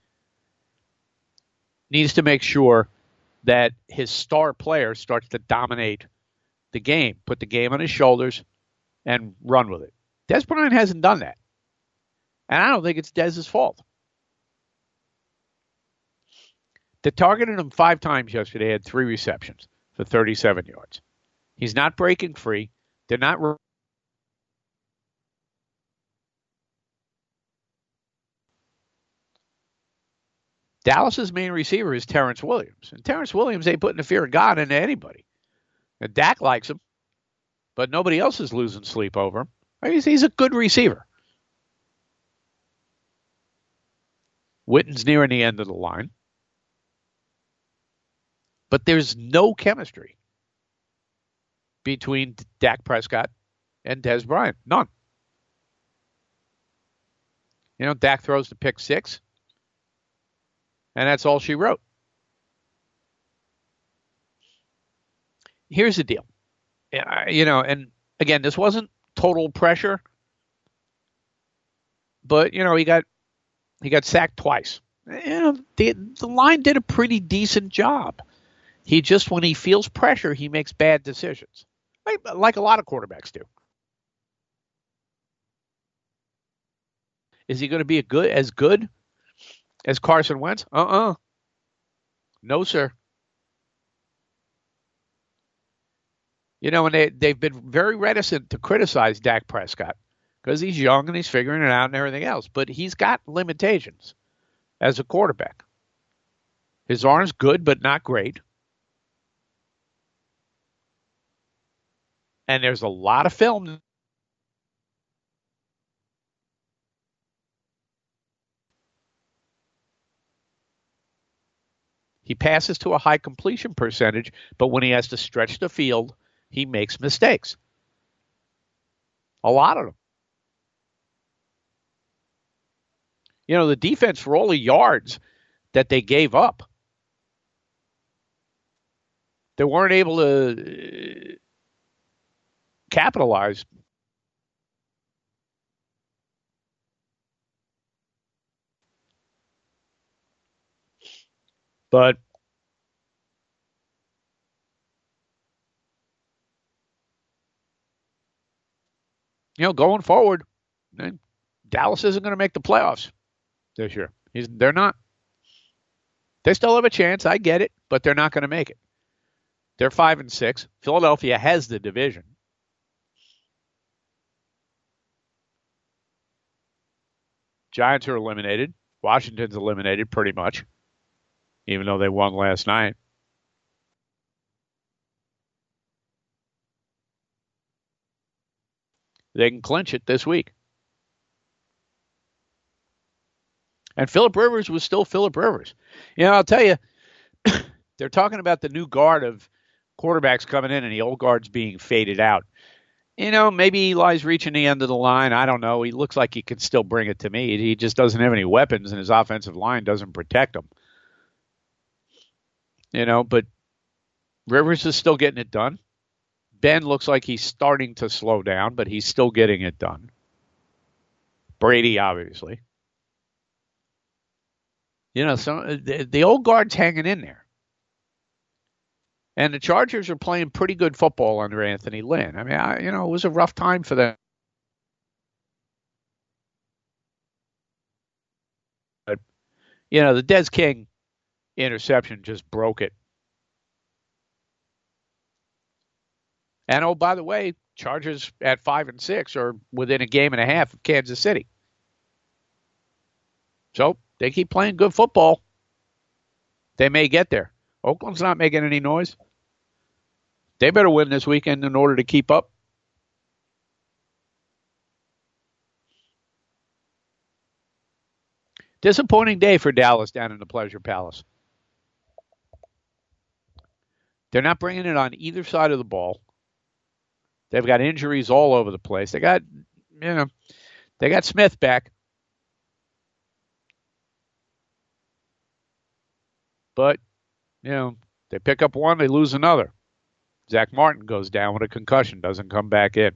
needs to make sure that his star player starts to dominate the game, put the game on his shoulders, and run with it. Dez Bryant hasn't done that. And I don't think it's Dez's fault. They targeted him five times yesterday, had three receptions for thirty-seven yards. He's not breaking free. They're not... Re- Dallas's main receiver is Terrence Williams. And Terrence Williams ain't putting the fear of God into anybody. And Dak likes him, but nobody else is losing sleep over him. He's, he's a good receiver. Witten's nearing the end of the line. But there's no chemistry between Dak Prescott and Dez Bryant. None. You know, Dak throws the pick six, and that's all she wrote. Here's the deal. You know, and again, this wasn't total pressure, but, you know, he got he got sacked twice. You know, the, the line did a pretty decent job. He just, when he feels pressure, he makes bad decisions, like, like a lot of quarterbacks do. Is he going to be a good as good as Carson Wentz? Uh-uh. No, sir. You know, and they, they've been very reticent to criticize Dak Prescott because he's young and he's figuring it out and everything else. But he's got limitations as a quarterback. His arm's good, but not great. And there's a lot of film. He passes to a high completion percentage, but when he has to stretch the field, he makes mistakes. A lot of them. You know, the defense, for all the yards that they gave up, they weren't able to capitalize. But you know, going forward, Dallas isn't going to make the playoffs this year. He's, they're not. They still have a chance. I get it, but they're not going to make it. They're five and six. Philadelphia has the division. Giants are eliminated. Washington's eliminated pretty much, even though they won last night. They can clinch it this week. And Phillip Rivers was still Phillip Rivers. You know, I'll tell you, they're talking about the new guard of quarterbacks coming in and the old guard's being faded out. You know, maybe Eli's reaching the end of the line. I don't know. He looks like he can still bring it to me. He just doesn't have any weapons, and his offensive line doesn't protect him. You know, but Rivers is still getting it done. Ben looks like he's starting to slow down, but he's still getting it done. Brady, obviously. You know, so the, the old guard's hanging in there. And the Chargers are playing pretty good football under Anthony Lynn. I mean, I, you know, it was a rough time for them. You know, the Des King interception just broke it. And, oh, by the way, Chargers at five and six are within a game and a half of Kansas City. So they keep playing good football. They may get there. Oakland's not making any noise. They better win this weekend in order to keep up. Disappointing day for Dallas down in the Pleasure Palace. They're not bringing it on either side of the ball. They've got injuries all over the place. They got, you know, they got Smith back. But, you know, they pick up one, they lose another. Zach Martin goes down with a concussion, doesn't come back in.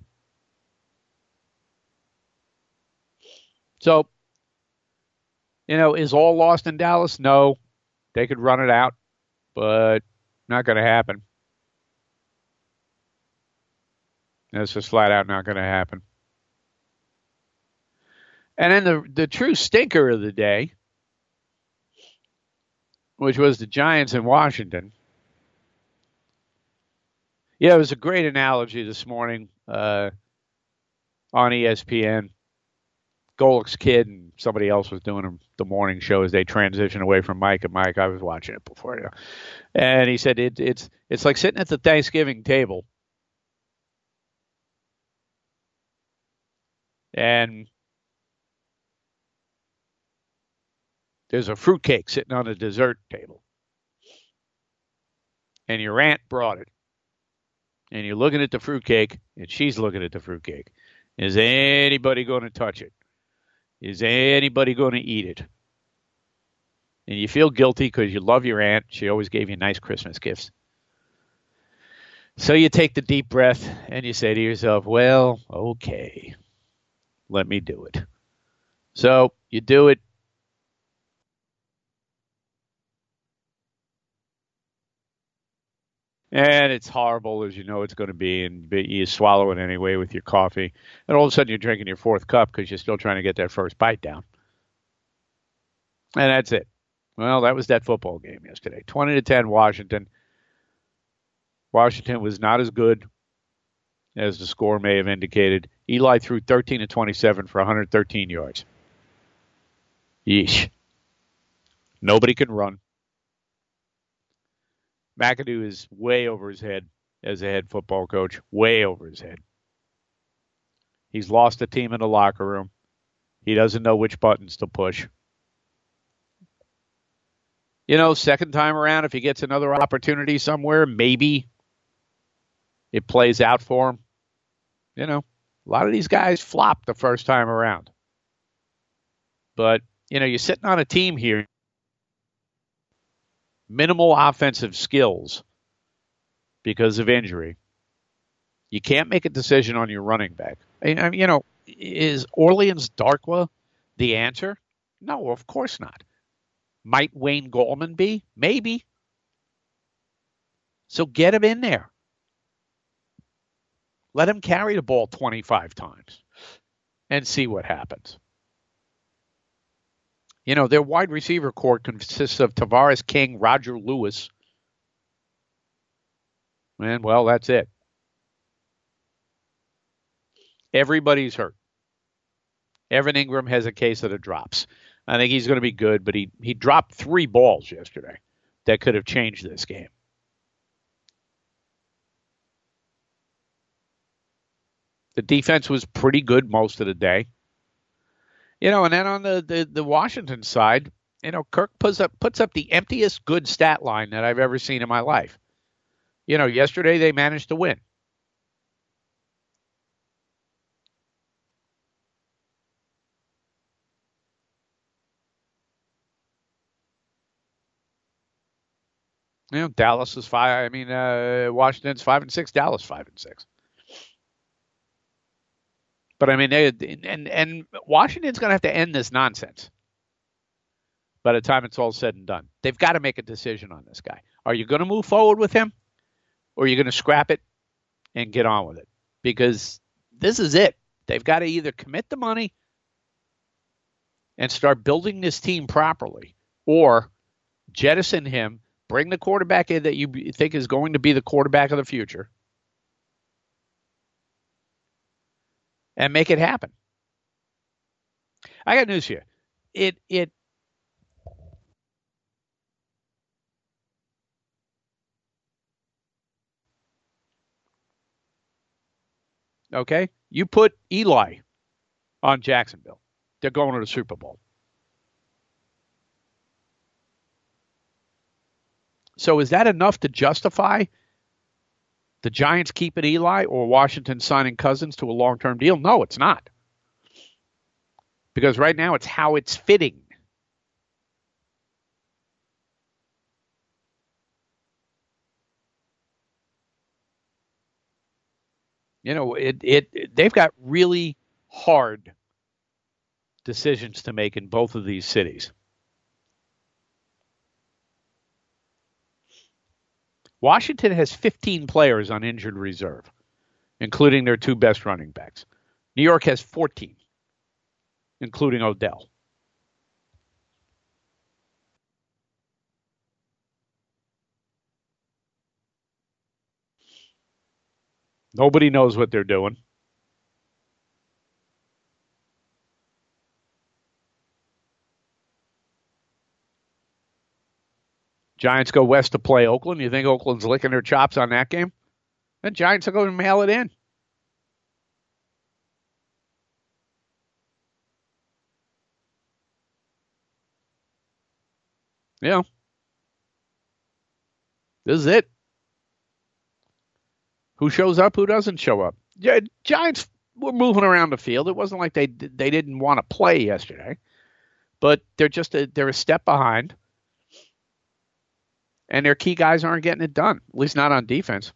So, you know, is all lost in Dallas? No. They could run it out, but not going to happen. It's just flat out not going to happen. And then the, the true stinker of the day, which was the Giants in Washington. Yeah, it was a great analogy this morning uh, on E S P N. Golick's kid and somebody else was doing the morning show as they transition away from Mike. And Mike, I was watching it before, you know. And he said it, it's it's like sitting at the Thanksgiving table. And there's a fruitcake sitting on a dessert table. And your aunt brought it. And you're looking at the fruitcake, and she's looking at the fruitcake. Is anybody going to touch it? Is anybody going to eat it? And you feel guilty because you love your aunt. She always gave you nice Christmas gifts. So you take the deep breath, and you say to yourself, well, okay, let me do it. So you do it. And it's horrible, as you know it's going to be, and you swallow it anyway with your coffee. And all of a sudden you're drinking your fourth cup because you're still trying to get that first bite down. And that's it. Well, that was that football game yesterday. twenty to ten, Washington. Washington was not as good as the score may have indicated. Eli threw thirteen to twenty-seven for one hundred thirteen yards. Yeesh. Nobody can run. McAdoo is way over his head as a head football coach, way over his head. He's lost a team in the locker room. He doesn't know which buttons to push. You know, second time around, if he gets another opportunity somewhere, maybe it plays out for him. You know, a lot of these guys flop the first time around. But, you know, you're sitting on a team here. Minimal offensive skills because of injury. You can't make a decision on your running back. I mean, you know, is Orleans Darkwa the answer? No, of course not. Might Wayne Gallman be? Maybe. So get him in there. Let him carry the ball twenty-five times and see what happens. You know, their wide receiver core consists of Tavares King, Roger Lewis. And, well, that's it. Everybody's hurt. Evan Ingram has a case of the drops. I think he's going to be good, but he, he dropped three balls yesterday that could have changed this game. The defense was pretty good most of the day. You know, and then on the, the, the Washington side, you know, Kirk puts up puts up the emptiest good stat line that I've ever seen in my life. You know, yesterday they managed to win. You know, Dallas is five. I mean, uh, Washington's five and six. Dallas five and six. But I mean, they and and Washington's going to have to end this nonsense by the time it's all said and done. They've got to make a decision on this guy. Are you going to move forward with him, or are you going to scrap it and get on with it? Because this is it. They've got to either commit the money and start building this team properly, or jettison him, bring the quarterback in that you think is going to be the quarterback of the future, and make it happen. I got news for you. It it okay. You put Eli on Jacksonville, they're going to the Super Bowl. So is that enough to justify the Giants keeping Eli or Washington signing Cousins to a long-term deal? No, it's not. Because right now it's how it's fitting. You know, it, it it they've got really hard decisions to make in both of these cities. Washington has fifteen players on injured reserve, including their two best running backs. New York has fourteen, including Odell. Nobody knows what they're doing. Giants go west to play Oakland. You think Oakland's licking their chops on that game? The Giants will go and mail it in. Yeah. This is it. Who shows up, who doesn't show up? Yeah, Giants were moving around the field. It wasn't like they they didn't want to play yesterday. But they're just a, they're a step behind. And their key guys aren't getting it done, at least not on defense.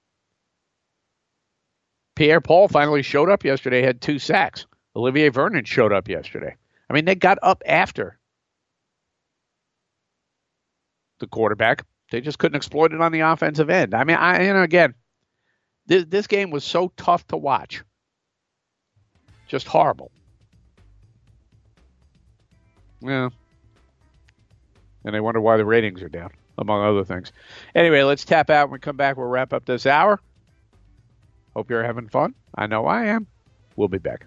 Pierre-Paul finally showed up yesterday, had two sacks. Olivier Vernon showed up yesterday. I mean, they got up after the quarterback. They just couldn't exploit it on the offensive end. I mean, I, you know, again, this, this game was so tough to watch. Just horrible. Yeah. And they wonder why the ratings are down, among other things. Anyway, let's tap out. When we come back, we'll wrap up this hour. Hope you're having fun. I know I am. We'll be back.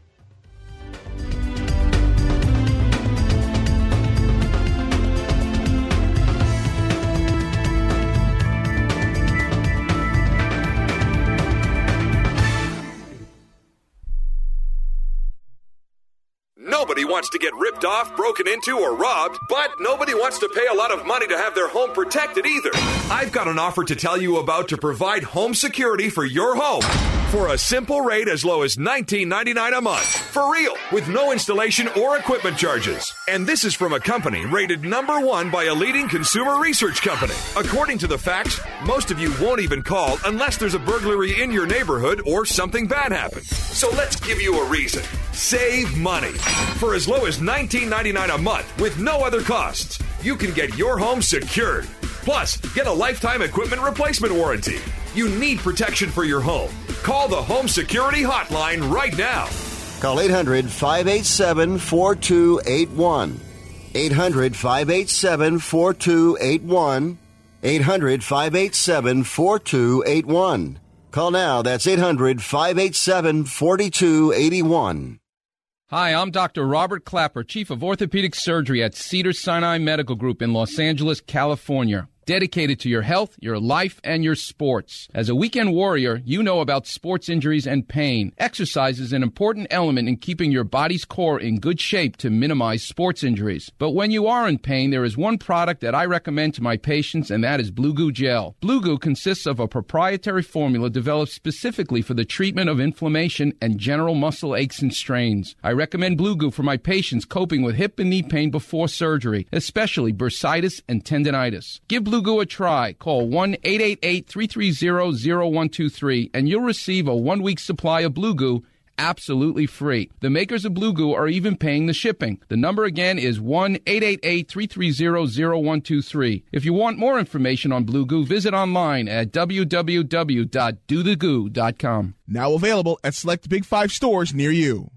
Nobody wants to get ripped off, broken into, or robbed, but nobody wants to pay a lot of money to have their home protected either. I've got an offer to tell you about to provide home security for your home for a simple rate as low as nineteen ninety-nine dollars a month. For real, with no installation or equipment charges. And this is from a company rated number one by a leading consumer research company. According to the facts, most of you won't even call unless there's a burglary in your neighborhood or something bad happens. So let's give you a reason. Save money. For as low as nineteen ninety-nine dollars a month with no other costs, you can get your home secured. Plus, get a lifetime equipment replacement warranty. You need protection for your home. Call the Home Security Hotline right now. Call eight hundred, five eight seven, four two eight one. eight hundred, five eight seven, four two eight one. eight hundred, five eight seven, four two eight one. Call now. That's eight hundred, five eight seven, four two eight one. Hi, I'm Doctor Robert Clapper, Chief of Orthopedic Surgery at Cedars-Sinai Medical Group in Los Angeles, California. Dedicated to your health, your life, and your sports. As a weekend warrior, you know about sports injuries and pain. Exercise is an important element in keeping your body's core in good shape to minimize sports injuries. But when you are in pain, there is one product that I recommend to my patients, and that is Blue Goo Gel. Blue Goo consists of a proprietary formula developed specifically for the treatment of inflammation and general muscle aches and strains. I recommend Blue Goo for my patients coping with hip and knee pain before surgery, especially bursitis and tendinitis. Give Blue Blue Goo a try. Call one eight eight eight, three three zero, zero one two three and you'll receive a one-week supply of Blue Goo absolutely free. The makers of Blue Goo are even paying the shipping. The number again is one eight eight eight, three three zero, zero one two three. If you want more information on Blue Goo, visit online at w w w dot do the goo dot com. Now available at select Big Five stores near you.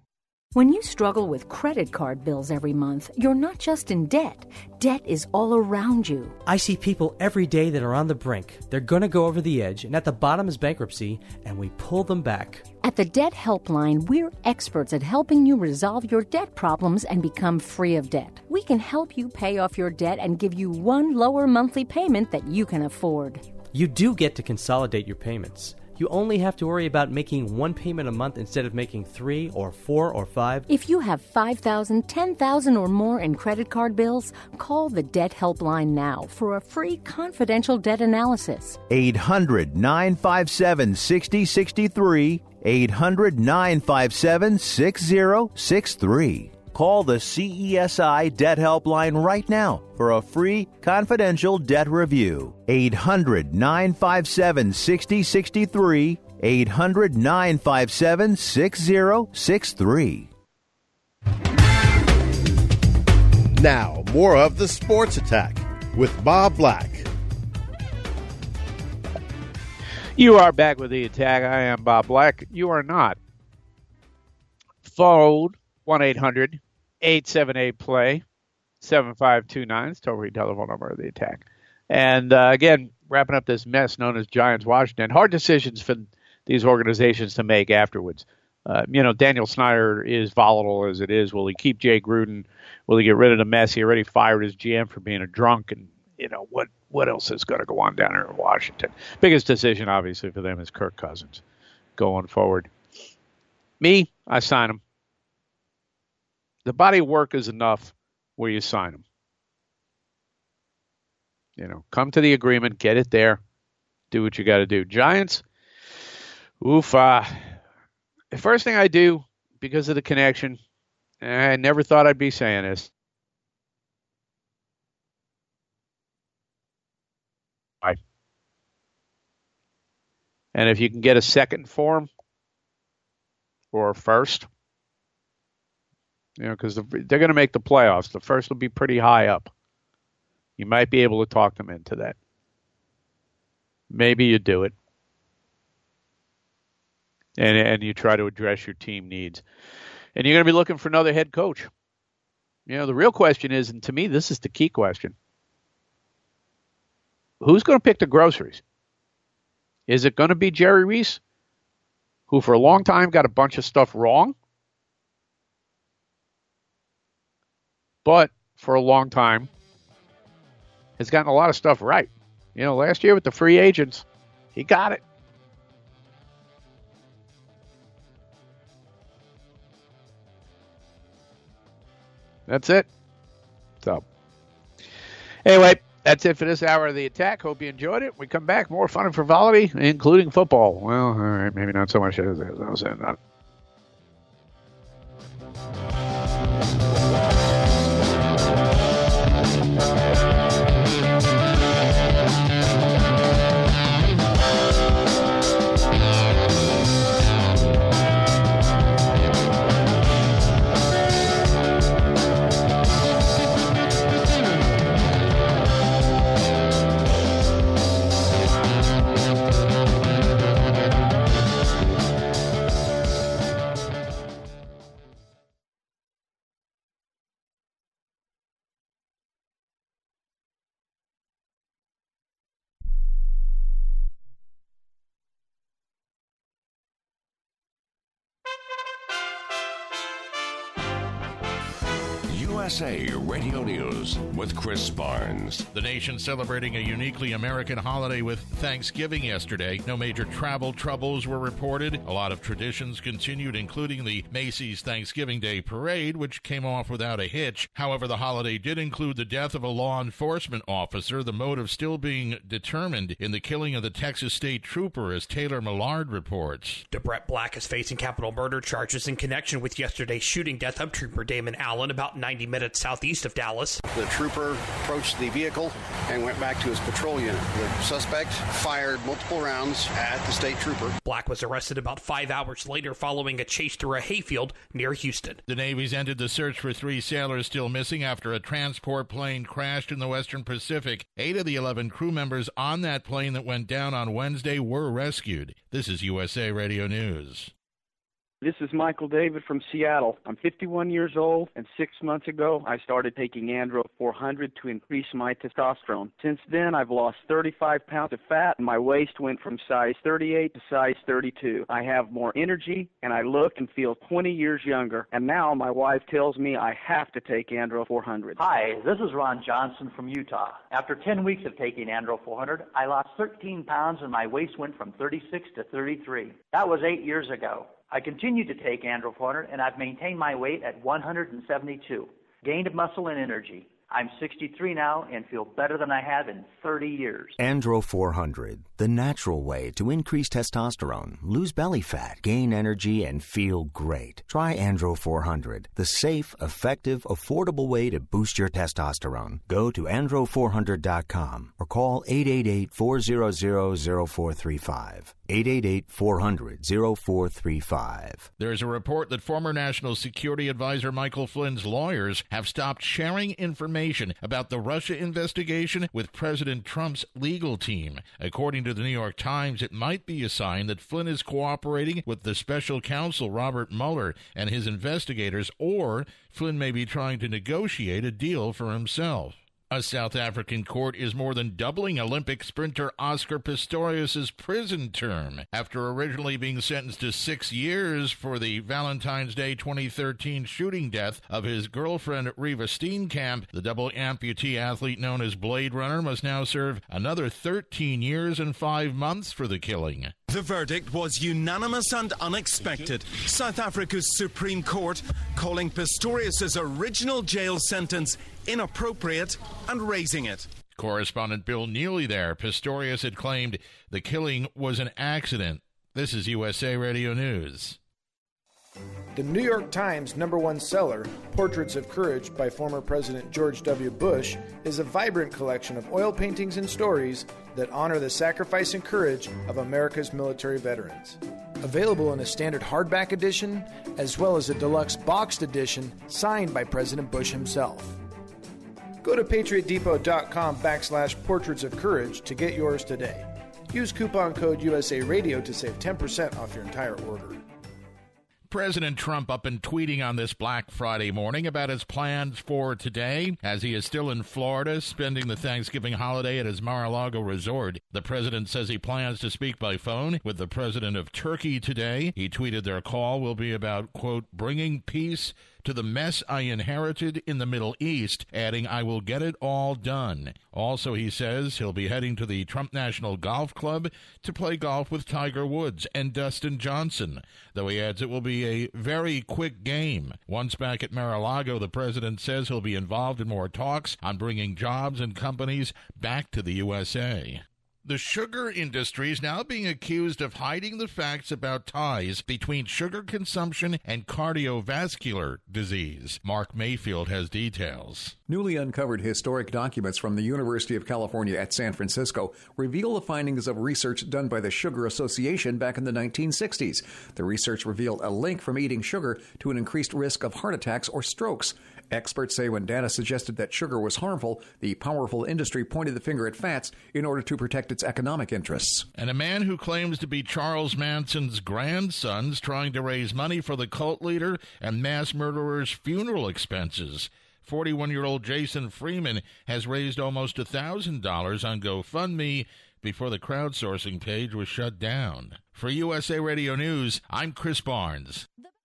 When you struggle with credit card bills every month, you're not just in debt. Debt is all around you. I see people every day that are on the brink. They're going to go over the edge, and at the bottom is bankruptcy, and we pull them back. At the Debt Helpline, we're experts at helping you resolve your debt problems and become free of debt. We can help you pay off your debt and give you one lower monthly payment that you can afford. You do get to consolidate your payments. You only have to worry about making one payment a month instead of making three or four or five. If you have five thousand dollars, ten thousand dollars or more in credit card bills, call the Debt Helpline now for a free confidential debt analysis. eight hundred, nine five seven, six zero six three. eight hundred, nine five seven, six zero six three. Call the C E S I Debt Helpline right now for a free confidential debt review. eight hundred, nine five seven, six zero six three. eight hundred, nine five seven, six zero six three. Now, more of the Sports Attack with Bob Black. You are back with the Attack. I am Bob Black. You are not. Phone one eight hundred, eight seven eight, play, seven five two nine. It's toll-free telephone number of the Attack. And uh, again, wrapping up this mess known as Giants Washington. Hard decisions for these organizations to make afterwards. Uh, you know, Daniel Snyder is volatile as it is. Will he keep Jay Gruden? Will he get rid of the mess? He already fired his G M for being a drunk. And, you know, what, what else is going to go on down here in Washington? Biggest decision, obviously, for them is Kirk Cousins going forward. Me, I sign him. The body of work is enough where you sign them. You know, come to the agreement, get it there, do what you got to do. Giants, oof. Uh, the first thing I do, because of the connection, I never thought I'd be saying this. Bye. And if you can get a second for him, or a first, you know, because they're going to make the playoffs. The first will be pretty high up. You might be able to talk them into that. Maybe you do it. And and you try to address your team needs. And you're going to be looking for another head coach. You know, the real question is, and to me, this is the key question. Who's going to pick the groceries? Is it going to be Jerry Reese, who for a long time got a bunch of stuff wrong? But for a long time, has gotten a lot of stuff right. You know, last year with the free agents, he got it. That's it. So, anyway, that's it for this hour of the Attack. Hope you enjoyed it. We come back, more fun and frivolity, including football. Well, all right, maybe not so much as I was saying that. U S A Radio News with Chris Barnes. The nation celebrating a uniquely American holiday with Thanksgiving yesterday. No major travel troubles were reported. A lot of traditions continued, including the Macy's Thanksgiving Day Parade, which came off without a hitch. However, the holiday did include the death of a law enforcement officer, the motive still being determined in the killing of the Texas State Trooper, as Taylor Millard reports. DeBrett Black is facing capital murder charges in connection with yesterday's shooting death of Trooper Damon Allen about ninety minutes southeast of Dallas. The trooper approached the vehicle and went back to his patrol unit. The suspect fired multiple rounds at the state trooper. Black was arrested about five hours later following a chase through a hayfield near Houston. The Navy's ended the search for three sailors still missing after a transport plane crashed in the Western Pacific. Eight of the eleven crew members on that plane that went down on Wednesday were rescued. This is U S A Radio News. This is Michael David from Seattle. I'm fifty-one years old, and six months ago, I started taking Andro four hundred to increase my testosterone. Since then, I've lost thirty-five pounds of fat, and my waist went from size thirty-eight to size thirty-two. I have more energy, and I look and feel twenty years younger. And now my wife tells me I have to take Andro four hundred. Hi, this is Ron Johnson from Utah. After ten weeks of taking Andro four hundred, I lost thirteen pounds, and my waist went from thirty-six to thirty-three. That was eight years ago. I continue to take Andro four hundred, and I've maintained my weight at one hundred seventy-two. Gained muscle and energy. I'm sixty-three now and feel better than I have in thirty years. Andro four hundred, the natural way to increase testosterone, lose belly fat, gain energy, and feel great. Try Andro four hundred, the safe, effective, affordable way to boost your testosterone. Go to andro four hundred dot com or call eight eight eight, four hundred, zero four three five. eight eight eight, four hundred, zero four three five. There's a report that former National Security Advisor Michael Flynn's lawyers have stopped sharing information about the Russia investigation with President Trump's legal team. According to the New York Times, it might be a sign that Flynn is cooperating with the special counsel Robert Mueller and his investigators, or Flynn may be trying to negotiate a deal for himself. A South African court is more than doubling Olympic sprinter Oscar Pistorius' prison term. After originally being sentenced to six years for the Valentine's Day twenty thirteen shooting death of his girlfriend Reva Steenkamp, the double amputee athlete known as Blade Runner must now serve another thirteen years and five months for the killing. The verdict was unanimous and unexpected. South Africa's Supreme Court calling Pistorius' original jail sentence inappropriate and raising it. Correspondent Bill Neely there. Pistorius had claimed the killing was an accident. This is U S A Radio News. The New York Times number one seller, Portraits of Courage by former President George W. Bush, is a vibrant collection of oil paintings and stories that honor the sacrifice and courage of America's military veterans. Available in a standard hardback edition, as well as a deluxe boxed edition signed by President Bush himself. Go to patriotdepot.com backslash portraits of courage to get yours today. Use coupon code U S A Radio to save ten percent off your entire order. President Trump up and tweeting on this Black Friday morning about his plans for today, as he is still in Florida spending the Thanksgiving holiday at his Mar-a-Lago resort. The president says he plans to speak by phone with the president of Turkey today. He tweeted their call will be about, quote, bringing peace to the mess I inherited in the Middle East, adding, I will get it all done. Also, he says he'll be heading to the Trump National Golf Club to play golf with Tiger Woods and Dustin Johnson, though he adds it will be a very quick game. Once back at Mar-a-Lago, the president says he'll be involved in more talks on bringing jobs and companies back to the U S A. The sugar industry is now being accused of hiding the facts about ties between sugar consumption and cardiovascular disease. Mark Mayfield has details. Newly uncovered historic documents from the University of California at San Francisco reveal the findings of research done by the Sugar Association back in the nineteen sixties. The research revealed a link from eating sugar to an increased risk of heart attacks or strokes. Experts say when data suggested that sugar was harmful, the powerful industry pointed the finger at fats in order to protect its economic interests. And a man who claims to be Charles Manson's grandson is trying to raise money for the cult leader and mass murderer's funeral expenses. forty-one-year-old Jason Freeman has raised almost one thousand dollars on GoFundMe before the crowdsourcing page was shut down. For U S A Radio News, I'm Chris Barnes.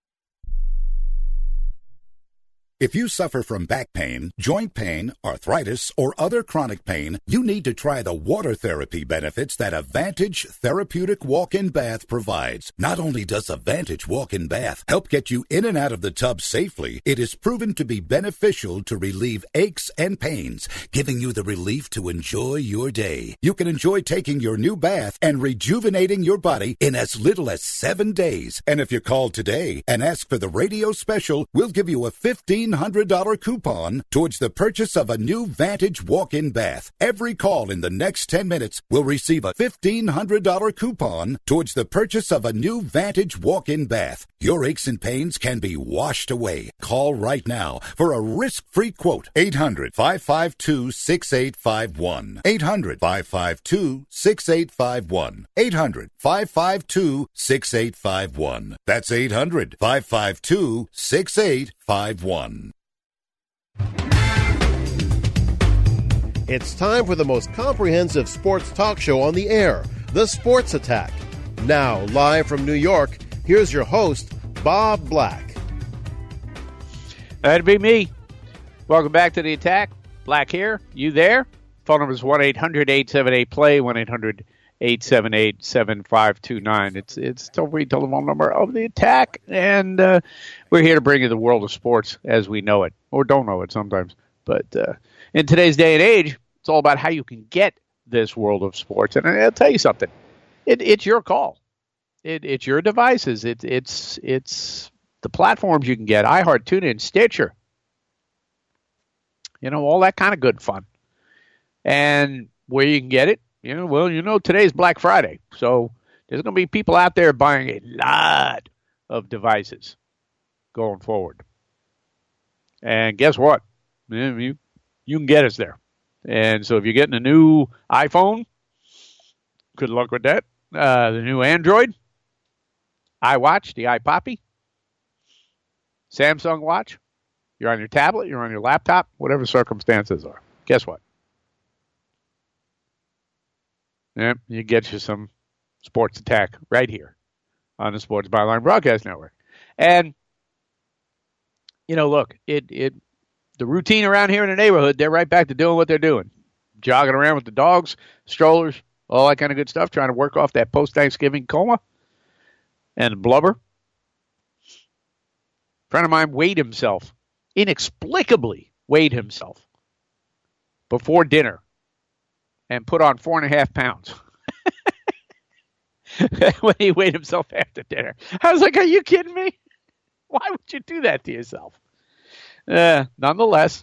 If you suffer from back pain, joint pain, arthritis, or other chronic pain, you need to try the water therapy benefits that Advantage Therapeutic Walk-In Bath provides. Not only does Advantage Walk-In Bath help get you in and out of the tub safely, it is proven to be beneficial to relieve aches and pains, giving you the relief to enjoy your day. You can enjoy taking your new bath and rejuvenating your body in as little as seven days. And if you call today and ask for the radio special, we'll give you a fifteen fifteen hundred dollars coupon towards the purchase of a new Vantage walk-in bath. Every call in the next ten minutes will receive a fifteen hundred dollars coupon towards the purchase of a new Vantage walk-in bath. Your aches and pains can be washed away. Call right now for a risk-free quote. eight hundred, five five two, six eight five one. eight hundred, five five two, six eight five one. eight hundred, five five two, six eight five one. That's eight hundred, five five two, six eight five one. It's time for the most comprehensive sports talk show on the air, The Sports Attack. Now, live from New York, here's your host, Bob Black. That'd be me. Welcome back to The Attack. Black here. You there? Phone number is one eight hundred, eight seven eight, play, one eight hundred, eight seven eight, seven five two nine. It's it's toll-free telephone number of The Attack, and uh, we're here to bring you the world of sports as we know it, or don't know it sometimes. But uh, in today's day and age, it's all about how you can get this world of sports. And I'll tell you something. It, it's your call. It, it's your devices. It, it's it's the platforms you can get. iHeart, TuneIn, Stitcher. You know, all that kind of good fun. And where you can get it, you know, well, you know, today's Black Friday. So there's going to be people out there buying a lot of devices going forward. And guess what? You, you can get us there. And so if you're getting a new iPhone, good luck with that. Uh, the new Android, iWatch, the iPoppy, Samsung Watch, you're on your tablet, you're on your laptop, whatever the circumstances are. Guess what? Yeah, you get you some Sports Attack right here on the Sports Byline Broadcast Network. And, you know, look, it it the routine around here in the neighborhood, they're right back to doing what they're doing. Jogging around with the dogs, strollers, all that kind of good stuff, trying to work off that post-Thanksgiving coma and blubber. A friend of mine weighed himself, inexplicably weighed himself before dinner and put on four and a half pounds when he weighed himself after dinner. I was like, are you kidding me? Why would you do that to yourself? Uh, nonetheless,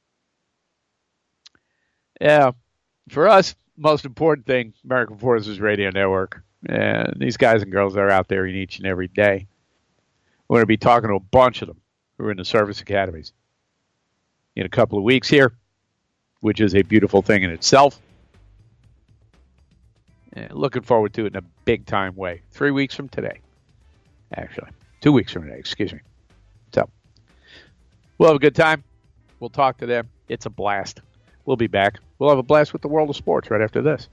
yeah, for us, most important thing, American Forces Radio Network. And these guys and girls are out there each and every day. We're going to be talking to a bunch of them who are in the service academies in a couple of weeks here, which is a beautiful thing in itself. And looking forward to it in a big-time way. Three weeks from today, actually. Two weeks from today, excuse me. So, we'll have a good time. We'll talk to them. It's a blast. We'll be back. We'll have a blast with the world of sports right after this.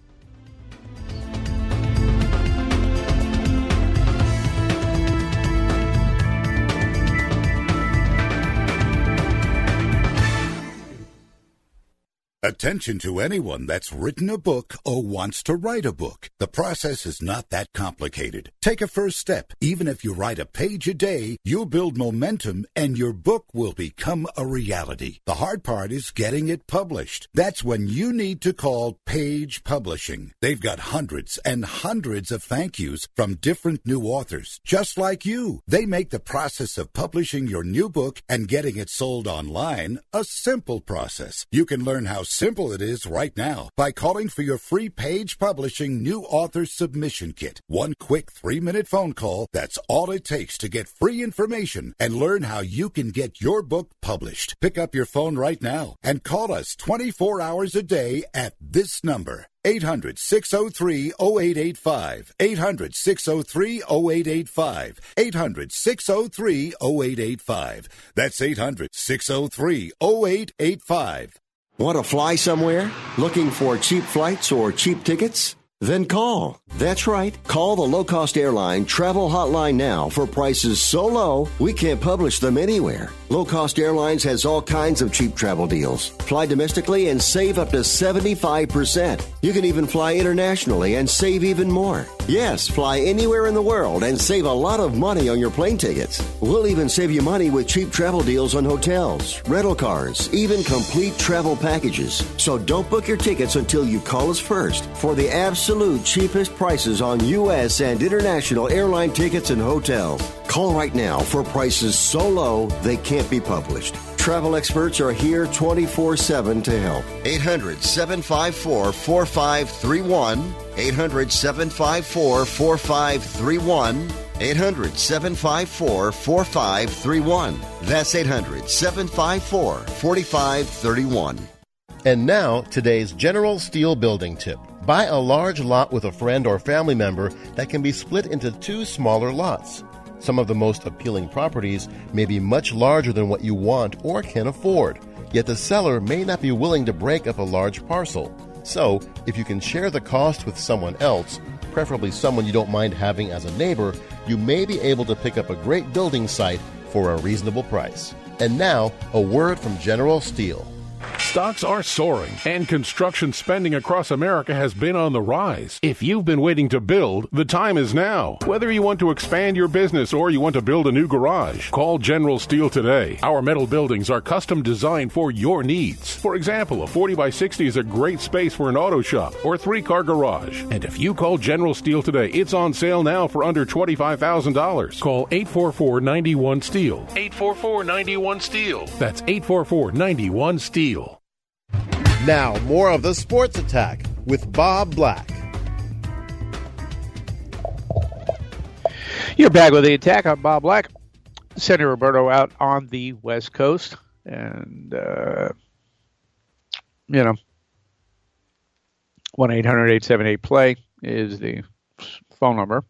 Attention to anyone that's written a book or wants to write a book. The process is not that complicated. Take a first step. Even if you write a page a day, you'll build momentum and your book will become a reality. The hard part is getting it published. That's when you need to call Page Publishing. They've got hundreds and hundreds of thank yous from different new authors, just like you. They make the process of publishing your new book and getting it sold online a simple process. You can learn how simple it is right now by calling for your free Page Publishing New Author Submission Kit. One quick three-minute phone call, that's all it takes to get free information and learn how you can get your book published. Pick up your phone right now and call us twenty-four hours a day at this number. eight hundred, six oh three, oh eight eight five. eight hundred, six oh three, oh eight eight five. eight hundred, six oh three, oh eight eight five. That's eight hundred, six oh three, oh eight eight five. Want to fly somewhere? Looking for cheap flights or cheap tickets? Then call. That's right. Call the low-cost airline travel hotline now for prices so low we can't publish them anywhere. Low-cost airlines has all kinds of cheap travel deals. Fly domestically and save up to seventy-five percent. You can even fly internationally and save even more. Yes, fly anywhere in the world and save a lot of money on your plane tickets. We'll even save you money with cheap travel deals on hotels, rental cars, even complete travel packages. So don't book your tickets until you call us first for the absolute cheapest prices on U S and international airline tickets and hotels. Call right now for prices so low they can't be published. Travel experts are here twenty-four seven to help. eight hundred, seven five four, four five three one. eight hundred, seven five four, four five three one. eight hundred, seven five four, four five three one. That's eight hundred, seven five four, four five three one. And now, today's General Steel building tip. Buy a large lot with a friend or family member that can be split into two smaller lots. Some of the most appealing properties may be much larger than what you want or can afford, yet the seller may not be willing to break up a large parcel. So, if you can share the cost with someone else, preferably someone you don't mind having as a neighbor, you may be able to pick up a great building site for a reasonable price. And now, a word from General Steel. Stocks are soaring, and construction spending across America has been on the rise. If you've been waiting to build, the time is now. Whether you want to expand your business or you want to build a new garage, call General Steel today. Our metal buildings are custom designed for your needs. For example, a forty by sixty is a great space for an auto shop or three-car garage. And if you call General Steel today, it's on sale now for under twenty-five thousand dollars. Call eight four four, nine one, STEEL. eight four four, nine one, STEEL. That's eight four four, nine one, STEEL. Now, more of the Sports Attack with Bob Black. You're back with the attack. I'm Bob Black. Senator Roberto out on the West Coast. And, uh, you know, one eight hundred, eight seven eight, play is the phone number.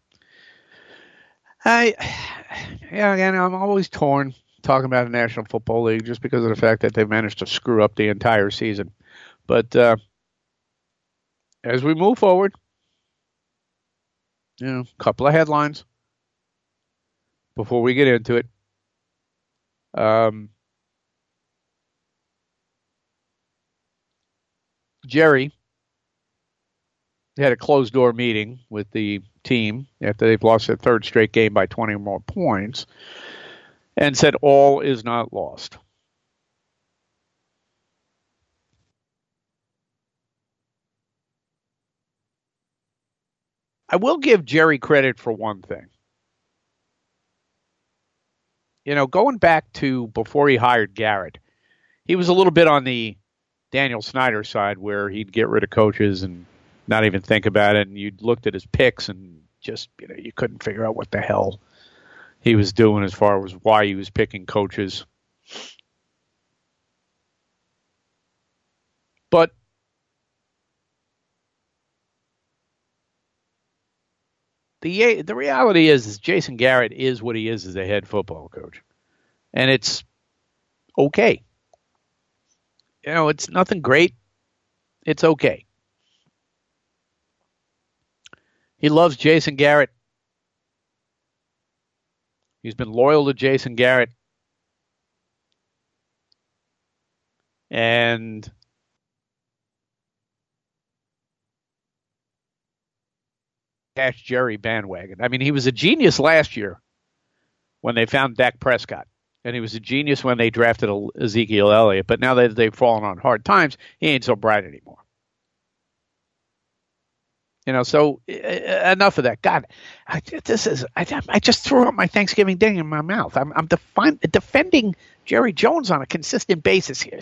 I, yeah, again, I'm always torn talking about the National Football League just because of the fact that they managed to screw up the entire season. But uh, as we move forward, you know, a couple of headlines before we get into it. Um, Jerry had a closed-door meeting with the team after they've lost their third straight game by twenty or more points and said all is not lost. I will give Jerry credit for one thing. You know, going back to before he hired Garrett, he was a little bit on the Daniel Snyder side where he'd get rid of coaches and not even think about it. And you looked at his picks and just, you know, you couldn't figure out what the hell he was doing as far as why he was picking coaches. But The the reality is, is Jason Garrett is what he is as a head football coach. And it's okay. You know, it's nothing great. It's okay. He loves Jason Garrett. He's been loyal to Jason Garrett. And Cash Jerry bandwagon. I mean, he was a genius last year when they found Dak Prescott. And he was a genius when they drafted Ezekiel Elliott. But now that they've fallen on hard times, he ain't so bright anymore. You know, so uh, enough of that. God, I, this is I, I just threw up my Thanksgiving dinner in my mouth. I'm, I'm defi- defending Jerry Jones on a consistent basis here.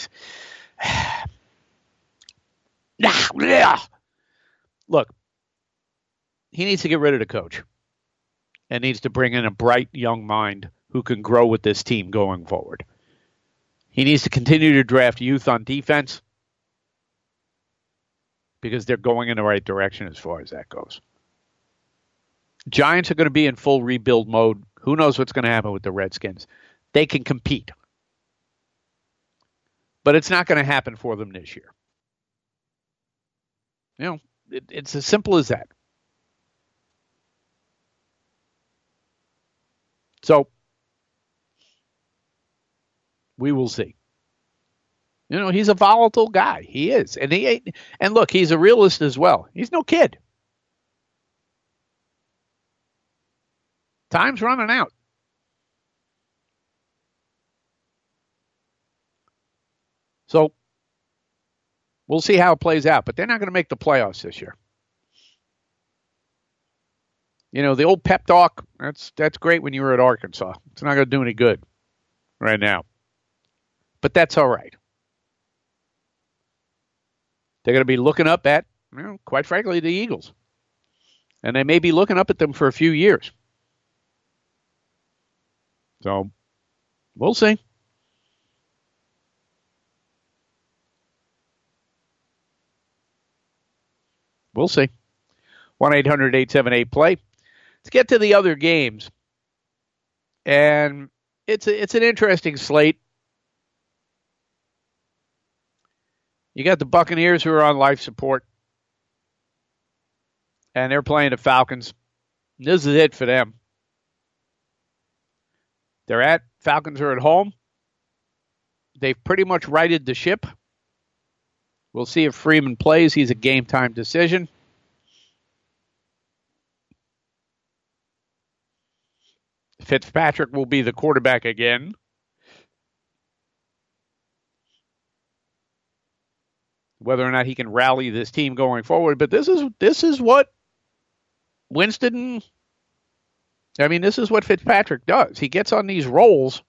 Look, he needs to get rid of the coach and needs to bring in a bright young mind who can grow with this team going forward. He needs to continue to draft youth on defense because they're going in the right direction as far as that goes. Giants are going to be in full rebuild mode. Who knows what's going to happen with the Redskins? They can compete. But it's not going to happen for them this year. You know, it, it's as simple as that. So, we will see. You know, he's a volatile guy. He is. And he ain't, and look, he's a realist as well. He's no kid. Time's running out. So we'll see how it plays out, but they're not going to make the playoffs this year. You know, the old pep talk, that's that's great when you were at Arkansas. It's not going to do any good right now. But that's all right. They're going to be looking up at, you know, quite frankly, the Eagles. And they may be looking up at them for a few years. So, we'll see. We'll see. one eight hundred eight seven eight play. Let's get to the other games. And it's a, it's an interesting slate. You got the Buccaneers who are on life support. And they're playing the Falcons. This is it for them. They're at, Falcons are at home. They've pretty much righted the ship. We'll see if Freeman plays. He's a game-time decision. Fitzpatrick will be the quarterback again. Whether or not he can rally this team going forward. But this is this is what Winston, I mean, this is what Fitzpatrick does. He gets on these rolls,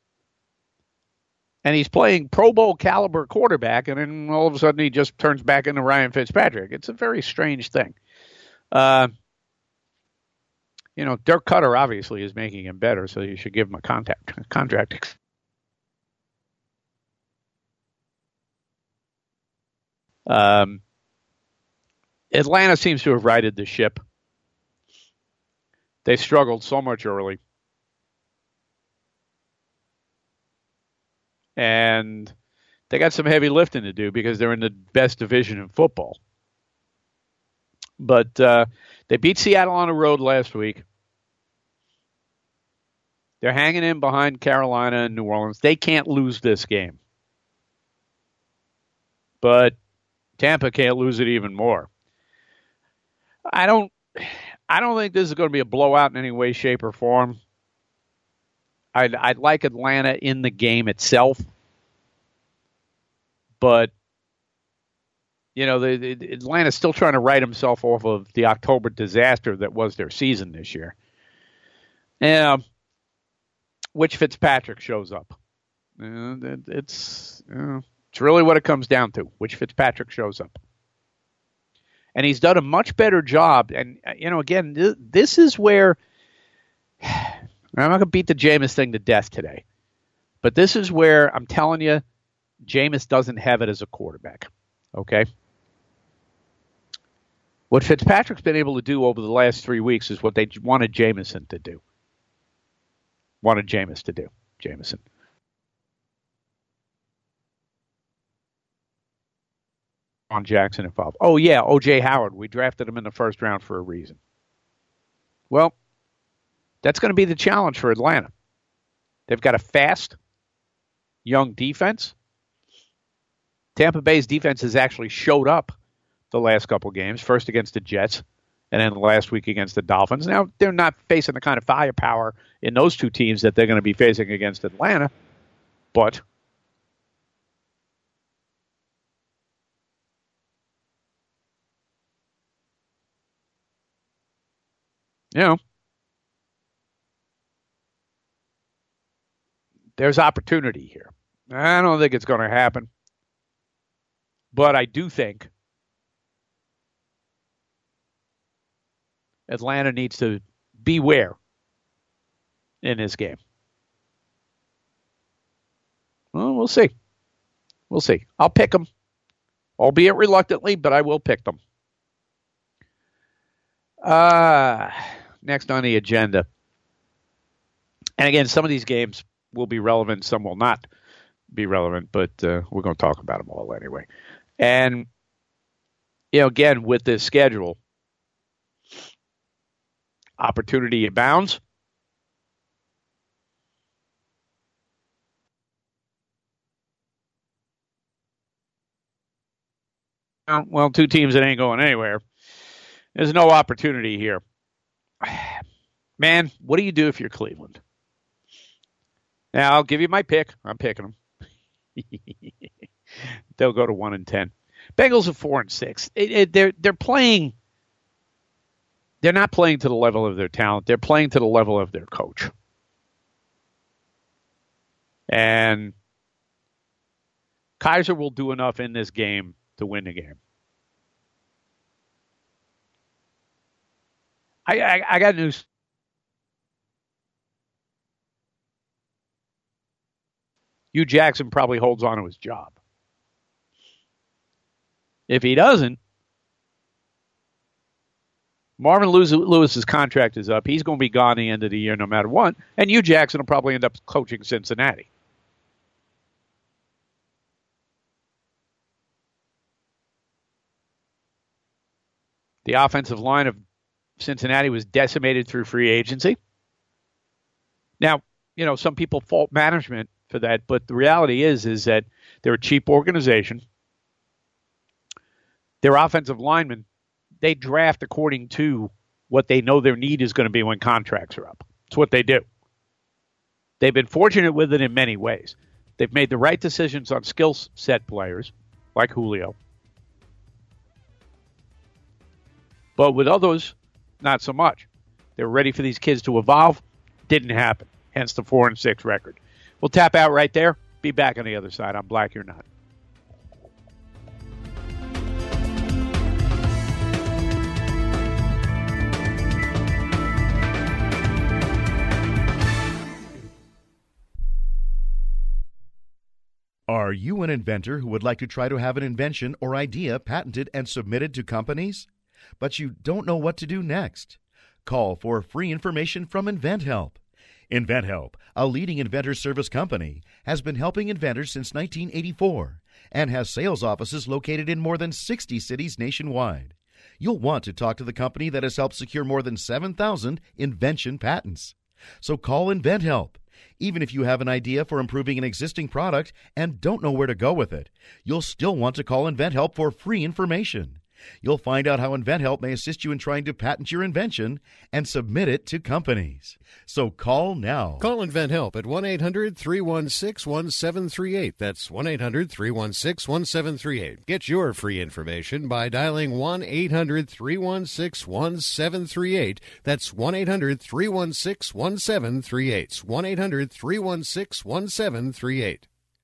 and he's playing Pro Bowl caliber quarterback, and then all of a sudden he just turns back into Ryan Fitzpatrick. It's a very strange thing. Uh, you know, Dirk Cutter obviously is making him better, so you should give him a contact, a contract. Um, Atlanta seems to have righted the ship. They struggled so much early. And they got some heavy lifting to do because they're in the best division in football. But uh, they beat Seattle on the road last week. They're hanging in behind Carolina and New Orleans. They can't lose this game. But Tampa can't lose it even more. I don't I don't think this is going to be a blowout in any way, shape, or form. I'd, I'd like Atlanta in the game itself. But, you know, the, the, Atlanta's still trying to right himself off of the October disaster that was their season this year. And, uh, which Fitzpatrick shows up. Uh, it, it's, uh, it's really what it comes down to, which Fitzpatrick shows up. And he's done a much better job. And, you know, again, th- this is where I'm not going to beat the Jameis thing to death today. But this is where I'm telling you, Jameis doesn't have it as a quarterback. Okay? What Fitzpatrick's been able to do over the last three weeks is what they wanted Jameson to do. Wanted Jameis to do. Jameson. On Jackson involved. Oh, yeah, O J Howard. We drafted him in the first round for a reason. Well, that's going to be the challenge for Atlanta. They've got a fast, young defense. Tampa Bay's defense has actually showed up the last couple games, first against the Jets and then last week against the Dolphins. Now, they're not facing the kind of firepower in those two teams that they're going to be facing against Atlanta, but you know, there's opportunity here. I don't think it's going to happen. But I do think Atlanta needs to beware in this game. Well, we'll see. We'll see. I'll pick them, albeit reluctantly, but I will pick them. Uh, next on the agenda. And again, some of these games will be relevant, some will not be relevant, but uh, we're going to talk about them all anyway. And, you know, again, with this schedule, opportunity abounds. Well, two teams that ain't going anywhere. There's no opportunity here. Man, what do you do if you're Cleveland? Now, I'll give you my pick. I'm picking them. They'll go to one and ten. Bengals are four and six. It, it, they're they're playing. They're not playing to the level of their talent. They're playing to the level of their coach. And Kaiser will do enough in this game to win the game. I I, I got news. Hugh Jackson probably holds on to his job. If he doesn't, Marvin Lewis's contract is up. He's going to be gone at the end of the year no matter what. And Hugh Jackson will probably end up coaching Cincinnati. The offensive line of Cincinnati was decimated through free agency. Now, you know, some people fault management for that, but the reality is, is that they're a cheap organization. Their offensive linemen, they draft according to what they know their need is going to be when contracts are up. It's what they do. They've been fortunate with it in many ways. They've made the right decisions on skill set players, like Julio. But with others, not so much. They were ready for these kids to evolve. Didn't happen. Hence the four and six record. We'll tap out right there. Be back on the other side. I'm Black, you're not. Are you an inventor who would like to try to have an invention or idea patented and submitted to companies, but you don't know what to do next? Call for free information from InventHelp. InventHelp, a leading inventor service company, has been helping inventors since nineteen eighty-four and has sales offices located in more than sixty cities nationwide. You'll want to talk to the company that has helped secure more than seven thousand invention patents. So call InventHelp. Even if you have an idea for improving an existing product and don't know where to go with it, you'll still want to call InventHelp for free information. You'll find out how InventHelp may assist you in trying to patent your invention and submit it to companies. So call now. Call InventHelp at one eight hundred three one six one seven three eight. That's one eight hundred three one six one seven three eight. Get your free information by dialing one eight hundred three one six one seven three eight. That's one eight hundred three one six one seven three eight. one eight hundred three one six one seven three eight.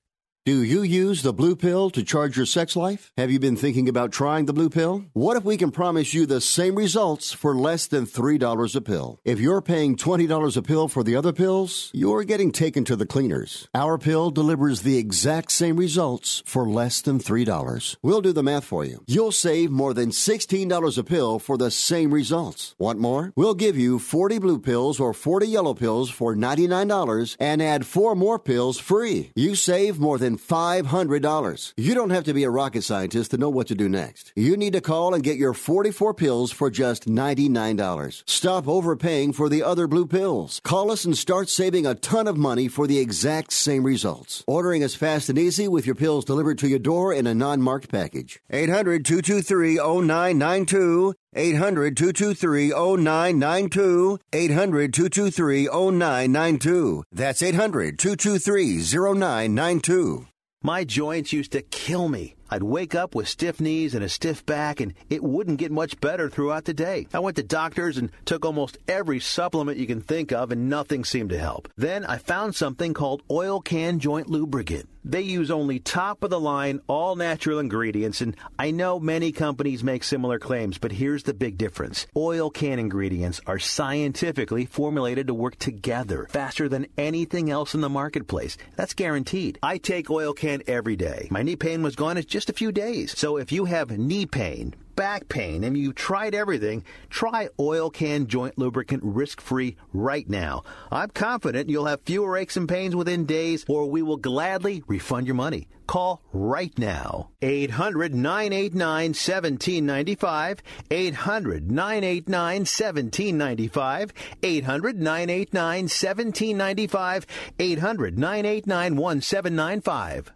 Do you use the blue pill to charge your sex life? Have you been thinking about trying the blue pill? What if we can promise you the same results for less than three dollars a pill? If you're paying twenty dollars a pill for the other pills, you're getting taken to the cleaners. Our pill delivers the exact same results for less than three dollars. We'll do the math for you. You'll save more than sixteen dollars a pill for the same results. Want more? We'll give you forty blue pills or forty yellow pills for ninety-nine dollars and add four more pills free. You save more than five hundred dollars. You don't have to be a rocket scientist to know what to do next. You need to call and get your forty-four pills for just ninety-nine dollars. Stop overpaying for the other blue pills. Call us and start saving a ton of money for the exact same results. Ordering is fast and easy with your pills delivered to your door in a non-marked package. eight hundred two two three oh nine nine two. eight hundred two two three oh nine nine two. eight hundred two two three oh nine nine two. That's eight hundred two two three oh nine nine two. My joints used to kill me. I'd wake up with stiff knees and a stiff back, and it wouldn't get much better throughout the day. I went to doctors and took almost every supplement you can think of, and nothing seemed to help. Then I found something called Oil Can Joint Lubricant. They use only top-of-the-line, all-natural ingredients, and I know many companies make similar claims, but here's the big difference. Oil Can ingredients are scientifically formulated to work together faster than anything else in the marketplace. That's guaranteed. I take Oil Can every day. My knee pain was gone in just a few days. So if you have knee pain, back pain, and you tried everything, try Oil Can Joint Lubricant risk-free right now. I'm confident you'll have fewer aches and pains within days, or we will gladly refund your money. Call right now. eight hundred nine eight nine one seven nine five. eight hundred nine eight nine one seven nine five. eight hundred nine eight nine one seven nine five. eight hundred nine eight nine one seven nine five.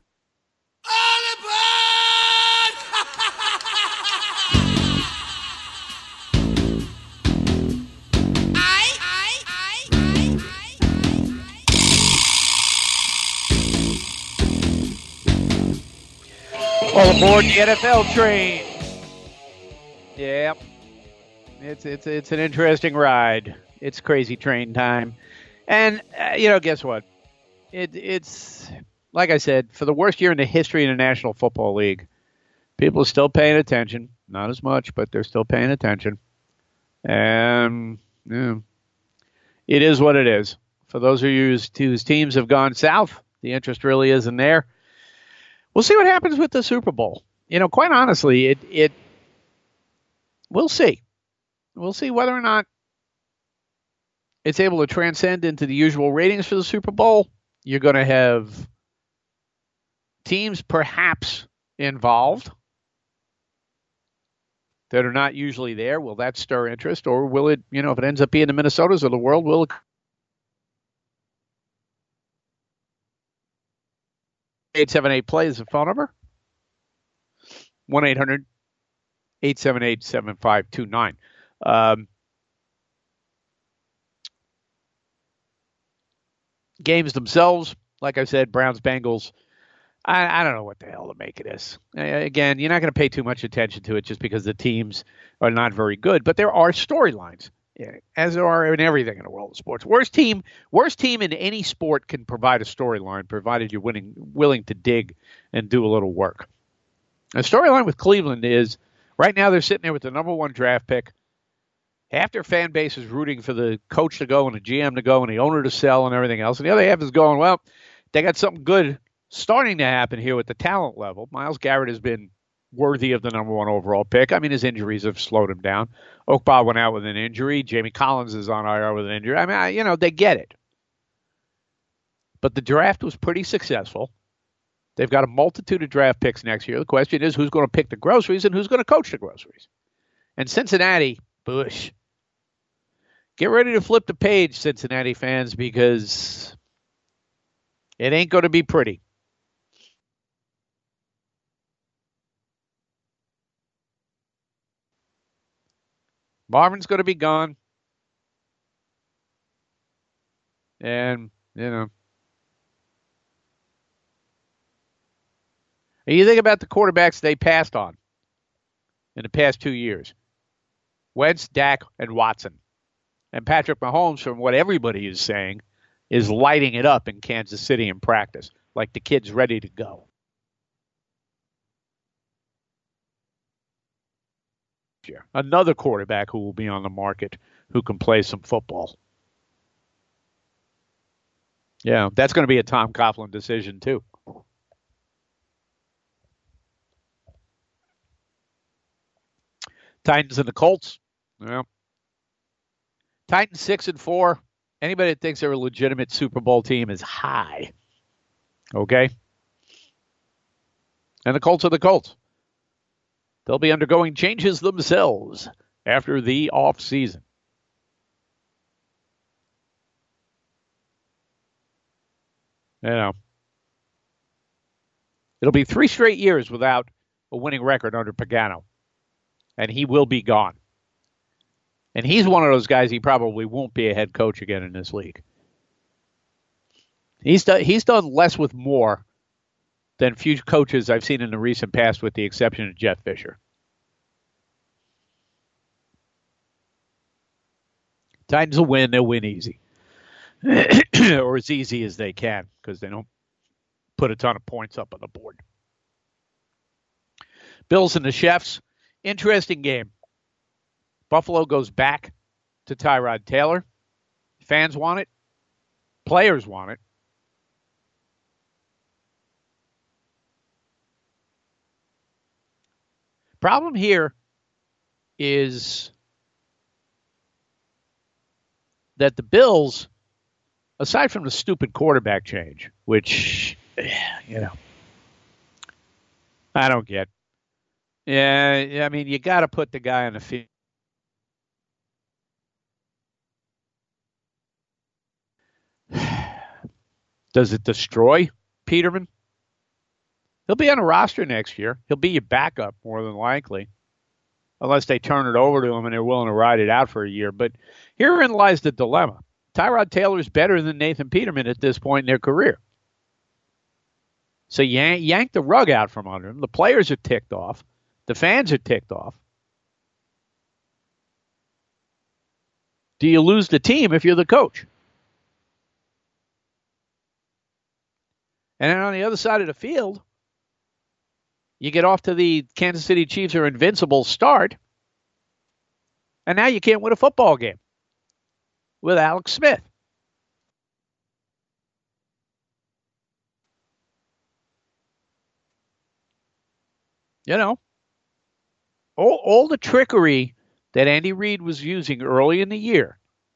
Aboard the N F L train. Yep. It's it's it's an interesting ride. It's crazy train time. And, uh, you know, guess what? It, it's, like I said, for the worst year in the history of the National Football League, people are still paying attention. Not as much, but they're still paying attention. And yeah, it is what it is. For those of you whose, whose teams have gone south, the interest really isn't there. We'll see what happens with the Super Bowl. You know, quite honestly, it it we'll see. We'll see whether or not it's able to transcend into the usual ratings for the Super Bowl. You're going to have teams perhaps involved that are not usually there. Will that stir interest? Or will it, you know, if it ends up being the Minnesotas of the world, will it? eight seven eight play is the phone number. one eight hundred eight seven eight seven five two nine. Um, games themselves, like I said, Browns, Bengals, I, I don't know what the hell to make of this. Uh, again, you're not going to pay too much attention to it just because the teams are not very good, but there are storylines, yeah, as there are in everything in the world of sports. Worst team, worst team in any sport can provide a storyline, provided you're winning, willing to dig and do a little work. The storyline with Cleveland is right now they're sitting there with the number one draft pick. Half their fan base is rooting for the coach to go and the G M to go and the owner to sell and everything else. And the other half is going, well, they got something good starting to happen here with the talent level. Myles Garrett has been worthy of the number one overall pick. I mean, his injuries have slowed him down. Okpa went out with an injury. Jamie Collins is on I R with an injury. I mean, I, you know, they get it. But the draft was pretty successful. They've got a multitude of draft picks next year. The question is who's going to pick the groceries and who's going to coach the groceries. And Cincinnati, Bush. Get ready to flip the page, Cincinnati fans, because it ain't going to be pretty. Marvin's going to be gone. And, you know. And you think about the quarterbacks they passed on in the past two years. Wentz, Dak, and Watson. And Patrick Mahomes, from what everybody is saying, is lighting it up in Kansas City in practice, like the kid's ready to go. Another quarterback who will be on the market who can play some football. Yeah, that's going to be a Tom Coughlin decision, too. Titans and the Colts. Yeah. Titans six and four. Anybody that thinks they're a legitimate Super Bowl team is high. Okay? And the Colts are the Colts. They'll be undergoing changes themselves after the off season. You know. It'll be three straight years without a winning record under Pagano. And he will be gone. And he's one of those guys he probably won't be a head coach again in this league. He's done, he's done less with more than few coaches I've seen in the recent past, with the exception of Jeff Fisher. Titans will win. They'll win easy. Or as easy as they can, because they don't put a ton of points up on the board. Bills and the Chefs. Interesting game. Buffalo goes back to Tyrod Taylor. Fans want it. Players want it. Problem here is that the Bills, aside from the stupid quarterback change, which, you know, I don't get. Yeah, I mean, you got to put the guy on the field. Does it destroy Peterman? He'll be on a roster next year. He'll be your backup more than likely, unless they turn it over to him and they're willing to ride it out for a year. But herein lies the dilemma. Tyrod Taylor's better than Nathan Peterman at this point in their career. So yank, yank the rug out from under him. The players are ticked off. The fans are ticked off. Do you lose the team if you're the coach? And then on the other side of the field, you get off to the Kansas City Chiefs are invincible start, and now you can't win a football game with Alex Smith. You know, all, all the trickery that Andy Reid was using early in the year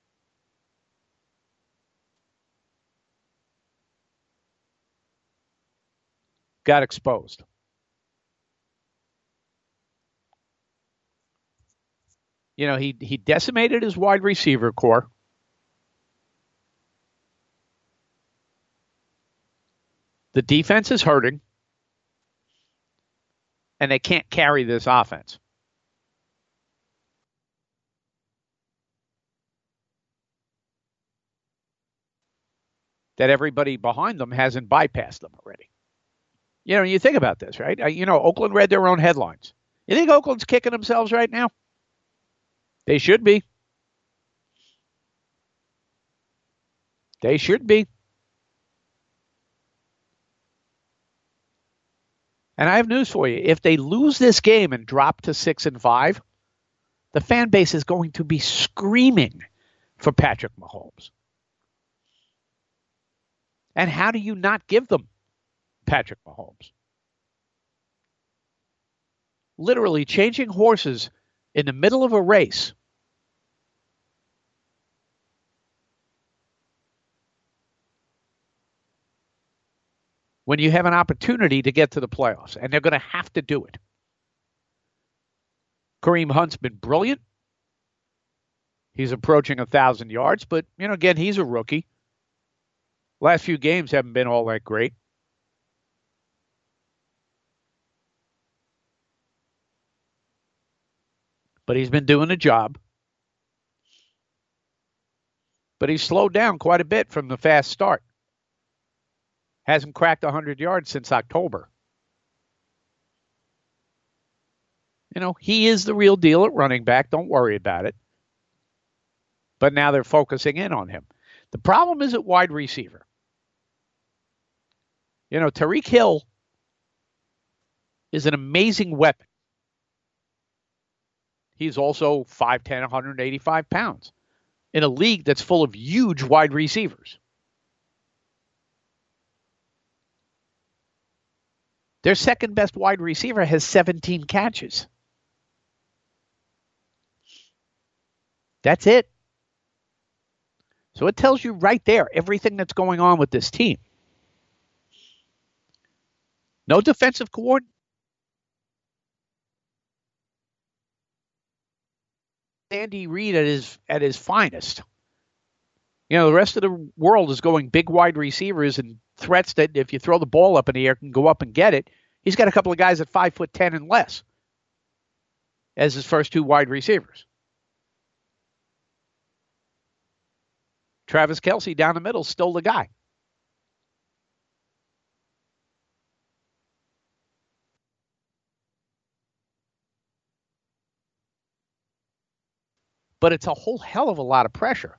got exposed. You know, he, he decimated his wide receiver core. The defense is hurting. And they can't carry this offense. That everybody behind them hasn't bypassed them already. You know, you think about this, right? You know, Oakland read their own headlines. You think Oakland's kicking themselves right now? They should be. They should be. And I have news for you. If they lose this game and drop to six and five, the fan base is going to be screaming for Patrick Mahomes. And how do you not give them Patrick Mahomes? Literally changing horses in the middle of a race. When you have an opportunity to get to the playoffs, and they're going to have to do it. Kareem Hunt's been brilliant. He's approaching one thousand yards, but, you know, again, he's a rookie. Last few games haven't been all that great. But he's been doing the job. But he's slowed down quite a bit from the fast start. Hasn't cracked one hundred yards since October. You know, he is the real deal at running back. Don't worry about it. But now they're focusing in on him. The problem is at wide receiver. You know, Tyreek Hill is an amazing weapon. He's also five ten, one hundred eighty-five pounds in a league that's full of huge wide receivers. Their second best wide receiver has seventeen catches. That's it. So it tells you right there everything that's going on with this team. No defensive coordinator. Andy Reid at his at his finest. You know, the rest of the world is going big wide receivers and threats that if you throw the ball up in the air can go up and get it. He's got a couple of guys at five foot ten and less as his first two wide receivers. Travis Kelce down the middle, still the guy. But it's a whole hell of a lot of pressure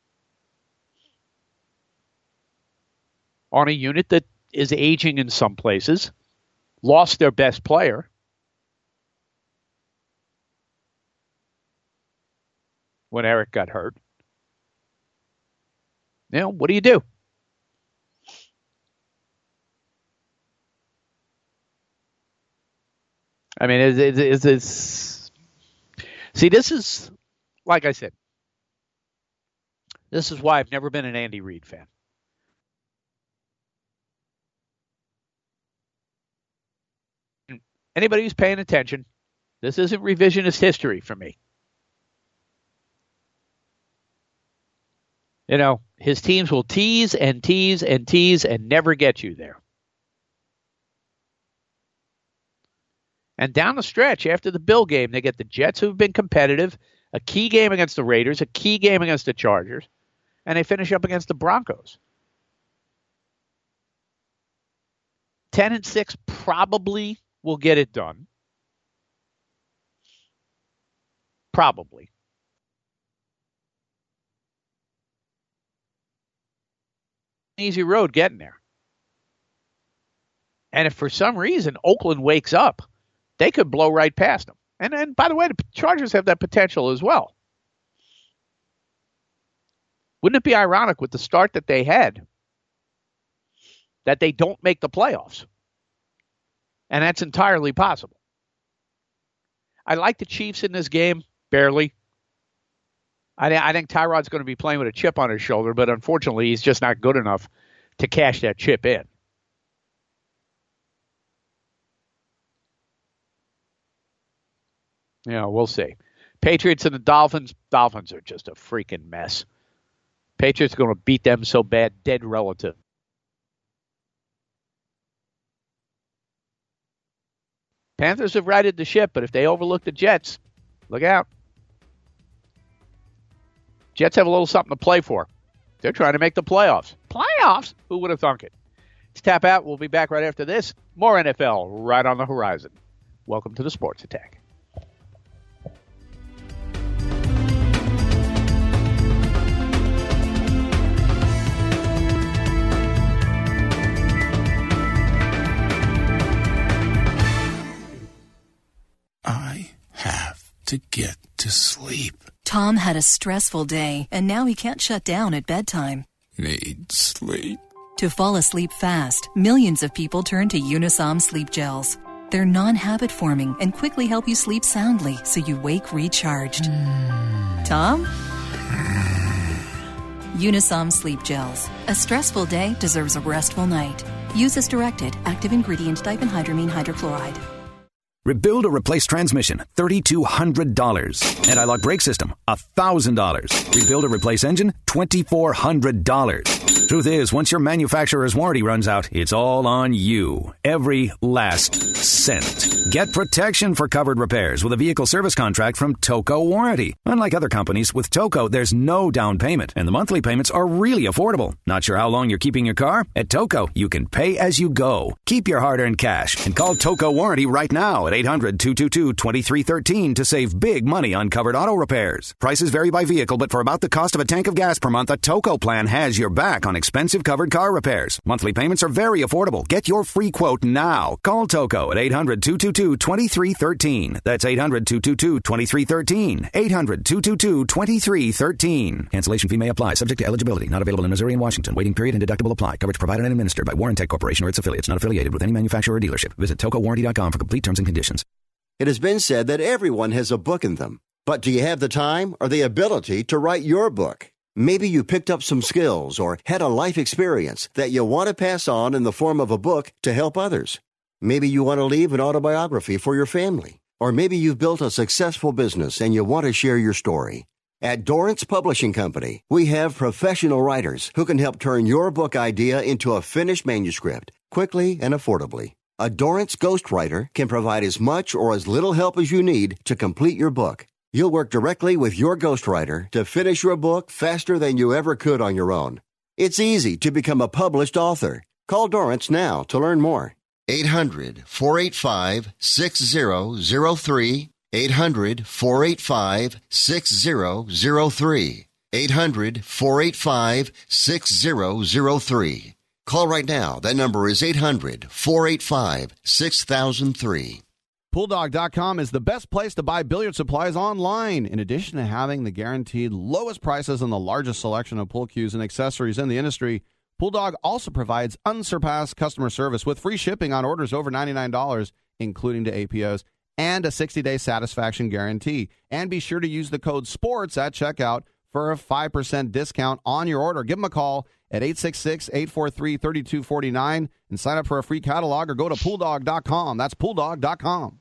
on a unit that is aging in some places, lost their best player. When Eric got hurt. You know, what do you do? I mean, is it, is this... See, this is, like I said, this is why I've never been an Andy Reid fan. Anybody who's paying attention, this isn't revisionist history for me. You know, his teams will tease and tease and tease and never get you there. And down the stretch, after the Bill game, they get the Jets, who've been competitive, a key game against the Raiders, a key game against the Chargers, and they finish up against the Broncos. ten and six probably will get it done. Probably. Easy road getting there. And if for some reason Oakland wakes up, they could blow right past them. And then, by the way, the Chargers have that potential as well. Wouldn't it be ironic with the start that they had that they don't make the playoffs? And that's entirely possible. I like the Chiefs in this game, barely. I, I think Tyrod's going to be playing with a chip on his shoulder, but unfortunately he's just not good enough to cash that chip in. Yeah, we'll see. Patriots and the Dolphins. Dolphins are just a freaking mess. Patriots are going to beat them so bad, dead relative. Panthers have righted the ship, but if they overlook the Jets, look out. Jets have a little something to play for. They're trying to make the playoffs. Playoffs? Who would have thunk it? Let's tap out. We'll be back right after this. More N F L right on the horizon. Welcome to the Sports Attack. I have to get to sleep. Tom had a stressful day, and now he can't shut down at bedtime. Need sleep. To fall asleep fast, millions of people turn to Unisom sleep gels. They're non-habit forming and quickly help you sleep soundly so you wake recharged. Mm. Tom? Unisom sleep gels. A stressful day deserves a restful night. Use as directed. Active ingredient diphenhydramine hydrochloride. Rebuild or replace transmission, three thousand two hundred dollars. Anti-lock brake system, one thousand dollars. Rebuild or replace engine, two thousand four hundred dollars. Truth is, once your manufacturer's warranty runs out, it's all on you. Every last cent. Get protection for covered repairs with a vehicle service contract from Toco Warranty. Unlike other companies, with Toco, there's no down payment, and the monthly payments are really affordable. Not sure how long you're keeping your car? At Toco, you can pay as you go. Keep your hard-earned cash and call Toco Warranty right now at eight hundred, two two two, two three one three to save big money on covered auto repairs. Prices vary by vehicle, but for about the cost of a tank of gas per month, a Toco plan has your back on expensive covered car repairs. Monthly payments are very affordable. Get your free quote now. Call Toco at eight hundred, two two two, two three one three. That's eight hundred, two two two, two three one three. eight hundred, two two two, two three one three. Cancellation fee may apply. Subject to eligibility. Not available in Missouri and Washington. Waiting period and deductible apply. Coverage provided and administered by Warrantech Corporation or its affiliates. Not affiliated with any manufacturer or dealership. Visit toco warranty dot com for complete terms and conditions. It has been said that everyone has a book in them. But do you have the time or the ability to write your book? Maybe you picked up some skills or had a life experience that you want to pass on in the form of a book to help others. Maybe you want to leave an autobiography for your family. Or maybe you've built a successful business and you want to share your story. At Dorrance Publishing Company, we have professional writers who can help turn your book idea into a finished manuscript quickly and affordably. A Dorrance ghostwriter can provide as much or as little help as you need to complete your book. You'll work directly with your ghostwriter to finish your book faster than you ever could on your own. It's easy to become a published author. Call Dorrance now to learn more. eight hundred, four eight five, six zero zero three. eight hundred, four eight five, six zero zero three. eight hundred, four eight five, six zero zero three. Call right now. That number is eight hundred, four eight five, six thousand three. Pool Dog dot com is the best place to buy billiard supplies online. In addition to having the guaranteed lowest prices and the largest selection of pool cues and accessories in the industry, Pooldog also provides unsurpassed customer service with free shipping on orders over ninety-nine dollars, including to A P Os, and a sixty-day satisfaction guarantee. And be sure to use the code SPORTS at checkout for a five percent discount on your order. Give them a call at eight six six, eight four three, three two four nine and sign up for a free catalog or go to Pool Dog dot com. That's Pool Dog dot com.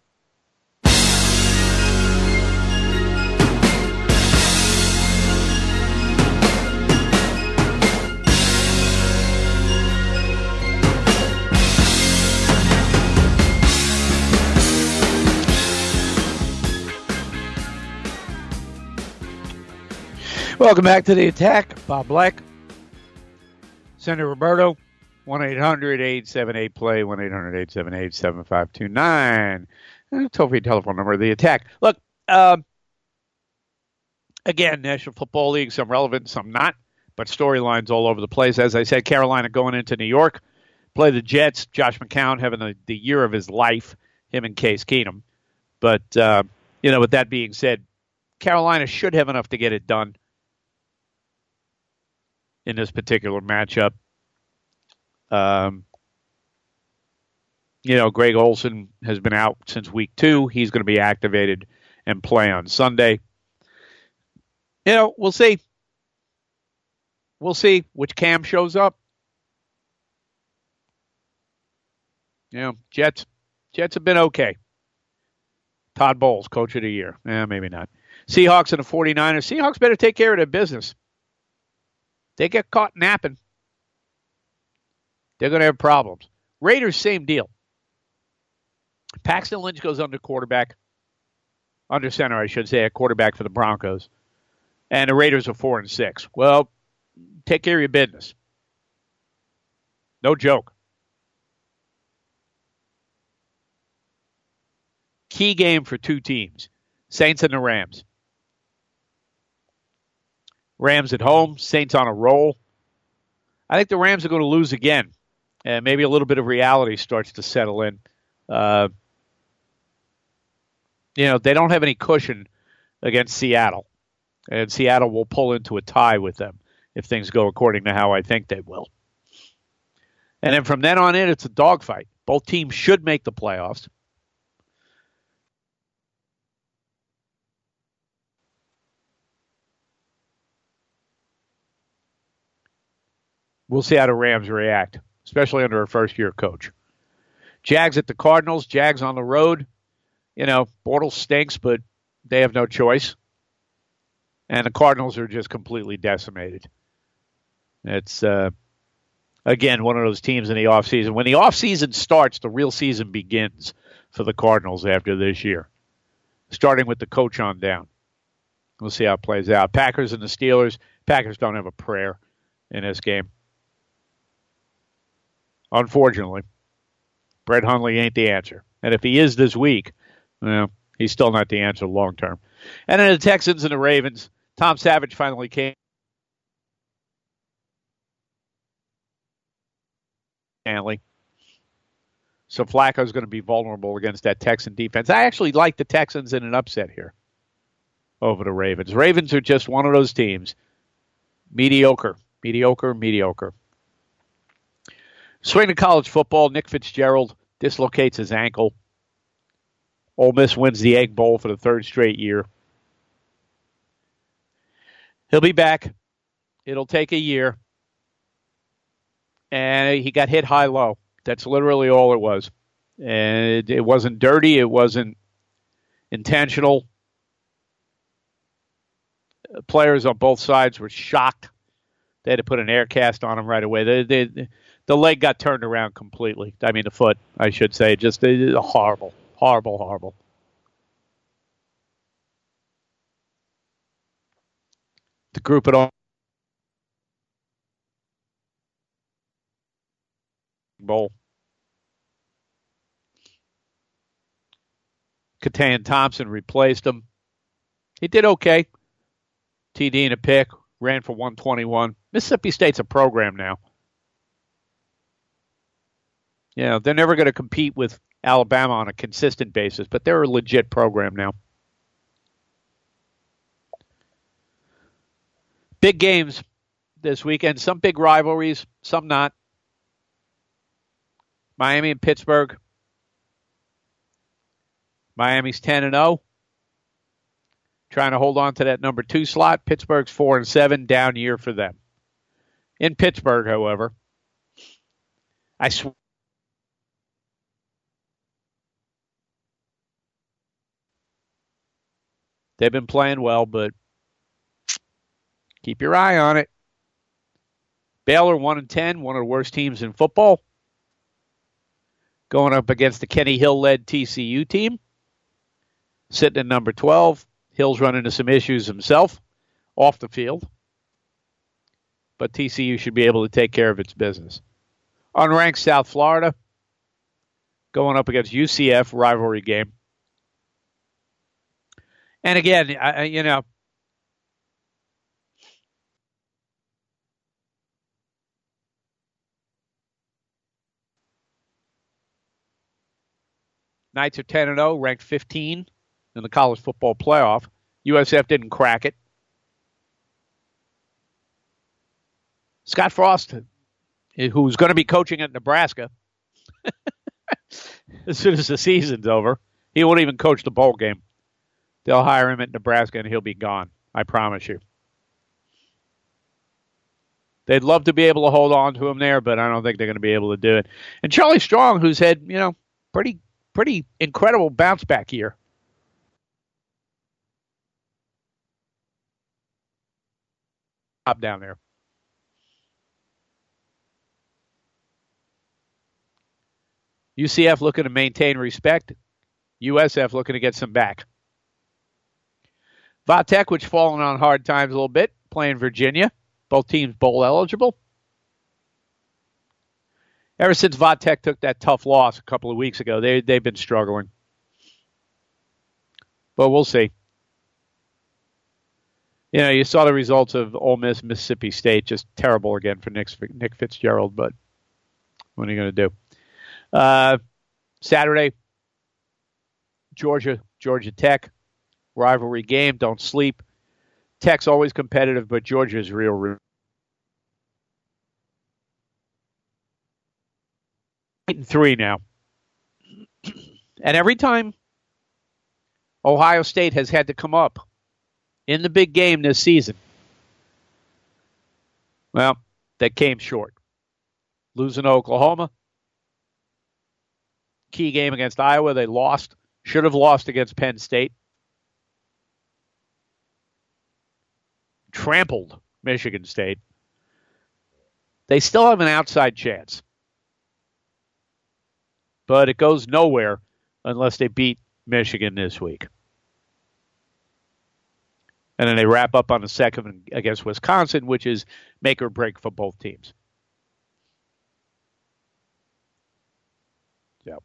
Welcome back to the Attack. Bob Black, Senator Roberto, one eight hundred eight seven eight play, one eight hundred eight seven eight seven five two nine. Toll-free telephone number of the Attack. Look, uh, again, National Football League, some relevant, some not, but storylines all over the place. As I said, Carolina going into New York, play the Jets. Josh McCown having the, the year of his life, him and Case Keenum. But, uh, you know, with that being said, Carolina should have enough to get it done in this particular matchup. Um, you know, Greg Olsen has been out since week two. He's going to be activated and play on Sunday. You know, we'll see. We'll see which Cam shows up. You know, Jets, Jets have been okay. Todd Bowles, coach of the year. Eh, maybe not. Seahawks and the 49ers. Seahawks better take care of their business. They get caught napping, they're going to have problems. Raiders, same deal. Paxton Lynch goes under quarterback, under center, I should say, at quarterback for the Broncos. And the Raiders are four and six. Well, take care of your business. No joke. Key game for two teams, Saints and the Rams. Rams at home, Saints on a roll. I think the Rams are going to lose again, and maybe a little bit of reality starts to settle in. Uh, you know, they don't have any cushion against Seattle, and Seattle will pull into a tie with them if things go according to how I think they will. And then from then on in, it's a dogfight. Both teams should make the playoffs. We'll see how the Rams react, especially under a first-year coach. Jags at the Cardinals. Jags on the road. You know, Bortles stinks, but they have no choice. And the Cardinals are just completely decimated. It's, uh, again, one of those teams in the offseason. When the offseason starts, the real season begins for the Cardinals after this year, starting with the coach on down. We'll see how it plays out. Packers and the Steelers. Packers don't have a prayer in this game. Unfortunately, Brett Hundley ain't the answer. And if he is this week, well, he's still not the answer long term. And then the Texans and the Ravens. Tom Savage finally came. Stanley. So Flacco's going to be vulnerable against that Texan defense. I actually like the Texans in an upset here over the Ravens. Ravens are just one of those teams. Mediocre, mediocre, mediocre. Swing to college football. Nick Fitzgerald dislocates his ankle. Ole Miss wins the Egg Bowl for the third straight year. He'll be back. It'll take a year. And he got hit high-low. That's literally all it was. And it, it wasn't dirty. It wasn't intentional. Players on both sides were shocked. They had to put an air cast on him right away. They, they, the leg got turned around completely. I mean, the foot, I should say. Just uh, horrible, horrible, horrible. The group at all. Bowl. Katan Thompson replaced him. He did okay. T D and a pick. Ran for one twenty-one. Mississippi State's a program now. You know, they're never going to compete with Alabama on a consistent basis, but they're a legit program now. Big games this weekend. Some big rivalries, some not. Miami and Pittsburgh. Miami's ten and oh. Trying to hold on to that number two slot. Pittsburgh's four and seven, down year for them. In Pittsburgh, however, I swear they've been playing well, but keep your eye on it. Baylor one and ten, one of the worst teams in football. Going up against the Kenny Hill-led T C U team. Sitting at number twelve. Hill's run into some issues himself off the field. But T C U should be able to take care of its business. Unranked South Florida going up against U C F, rivalry game. And again, I, you know, Knights are ten and oh, ranked fifteen in the college football playoff. U S F didn't crack it. Scott Frost, who's going to be coaching at Nebraska as soon as the season's over, he won't even coach the bowl game. They'll hire him at Nebraska and he'll be gone. I promise you. They'd love to be able to hold on to him there, but I don't think they're going to be able to do it. And Charlie Strong, who's had, you know, pretty pretty incredible bounce back year. Up down there. U C F looking to maintain respect. U S F looking to get some back. Vatech, which fallen on hard times a little bit, playing Virginia. Both teams bowl eligible. Ever since Vatech took that tough loss a couple of weeks ago, they, they've been struggling. But we'll see. You know, you saw the results of Ole Miss, Mississippi State, just terrible again for Nick, Nick Fitzgerald, but what are you going to do? Uh, Saturday, Georgia, Georgia Tech, rivalry game, don't sleep. Tech's always competitive, but Georgia's real, real. Eight and three now. And every time Ohio State has had to come up in the big game this season, well, they came short. Losing to Oklahoma. Key game against Iowa, they lost. Should have lost against Penn State. Trampled Michigan State. They still have an outside chance. But it goes nowhere unless they beat Michigan this week. And then they wrap up on the second against Wisconsin, which is make or break for both teams. So,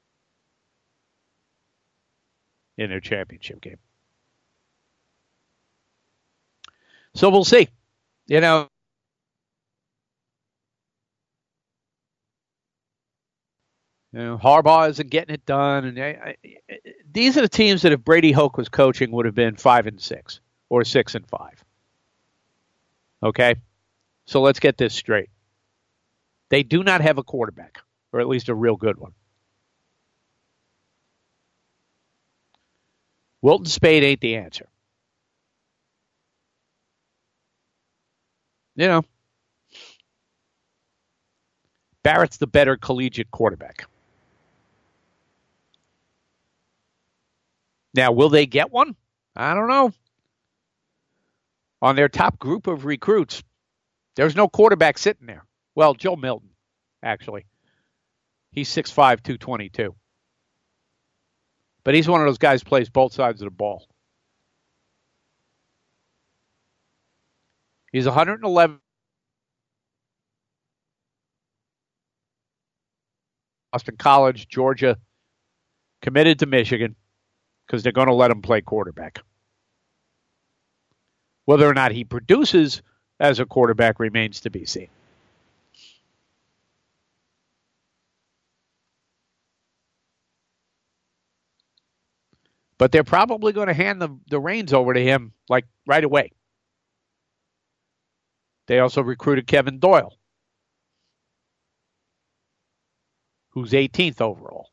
in their championship game. So we'll see. You know, you know Harbaugh isn't getting it done, and I, I, these are the teams that if Brady Hoke was coaching would have been five and six or six and five. Okay, so let's get this straight. They do not have a quarterback, or at least a real good one. Wilton Spade ain't the answer. You know, Barrett's the better collegiate quarterback. Now, will they get one? I don't know. On their top group of recruits, there's no quarterback sitting there. Well, Joe Milton, actually. He's six five, two twenty-two. But he's one of those guys who plays both sides of the ball. He's one hundred eleven. Boston College, Georgia, committed to Michigan because they're going to let him play quarterback. Whether or not he produces as a quarterback remains to be seen. But they're probably going to hand the, the reins over to him like right away. They also recruited Kevin Doyle, who's eighteenth overall.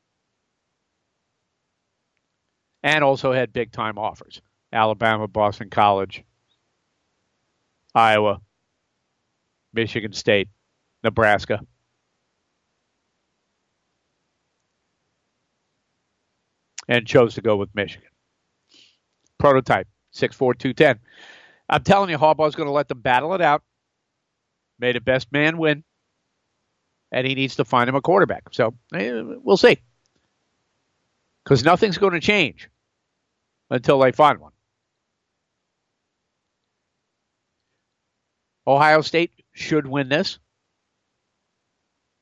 And also had big-time offers. Alabama, Boston College, Iowa, Michigan State, Nebraska. And chose to go with Michigan. Prototype, six four, two ten. I'm telling you, Harbaugh's going to let them battle it out. May the best man win. And he needs to find him a quarterback. So, eh, we'll see. Because nothing's going to change until they find one. Ohio State should win this.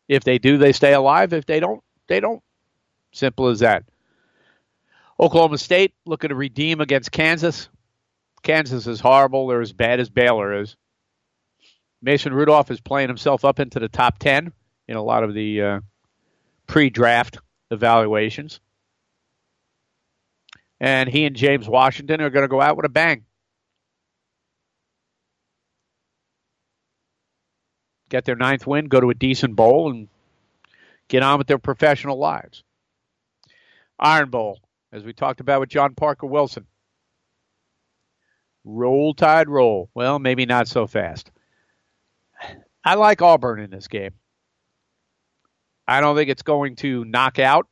If they do, they stay alive. If they don't, they don't. Simple as that. Oklahoma State looking to redeem against Kansas. Kansas is horrible. They're as bad as Baylor is. Mason Rudolph is playing himself up into the top ten in a lot of the uh, pre-draft evaluations. And he and James Washington are going to go out with a bang. Get their ninth win, go to a decent bowl, and get on with their professional lives. Iron Bowl, as we talked about with John Parker Wilson. Roll Tide roll. Well, maybe not so fast. I like Auburn in this game. I don't think it's going to knock out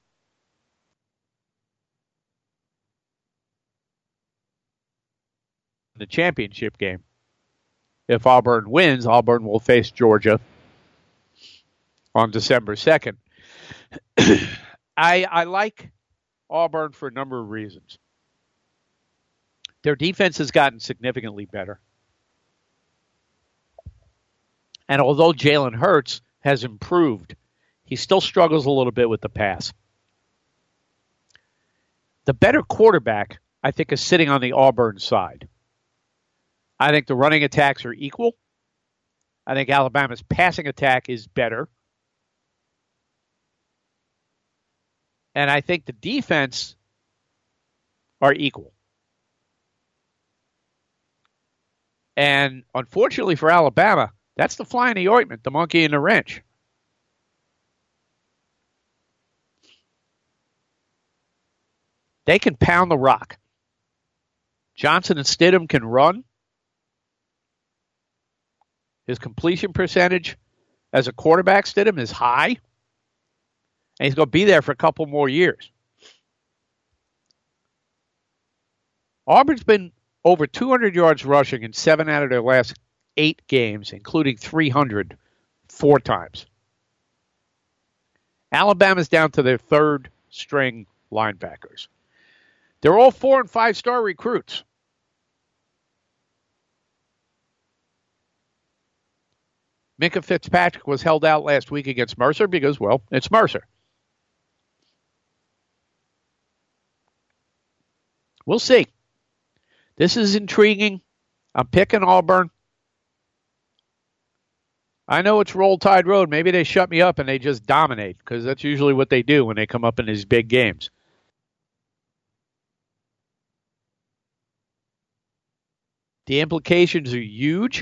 the championship game. If Auburn wins, Auburn will face Georgia on December second. I I like Auburn for a number of reasons. Their defense has gotten significantly better. And although Jalen Hurts has improved, he still struggles a little bit with the pass. The better quarterback, I think, is sitting on the Auburn side. I think the running attacks are equal. I think Alabama's passing attack is better. And I think the defense are equal. And unfortunately for Alabama, that's the fly in the ointment, the monkey in the wrench. They can pound the rock. Johnson and Stidham can run. His completion percentage as a quarterback, Stidham, is high. And he's going to be there for a couple more years. Auburn's been over two hundred yards rushing in seven out of their last eight games, including three hundred four times. Alabama's down to their third string linebackers. They're all four and five star recruits. Minkah Fitzpatrick was held out last week against Mercer because, well, it's Mercer. We'll see. This is intriguing. I'm picking Auburn. I know it's Roll Tide Road. Maybe they shut me up and they just dominate, because that's usually what they do when they come up in these big games. The implications are huge.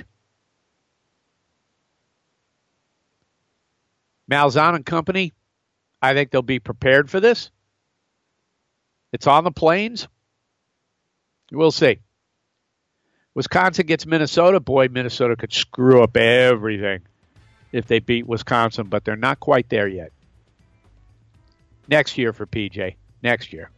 Malzahn and company, I think they'll be prepared for this. It's on the plains. We'll see. Wisconsin gets Minnesota. Boy, Minnesota could screw up everything if they beat Wisconsin, but they're not quite there yet. Next year for P J. Next year.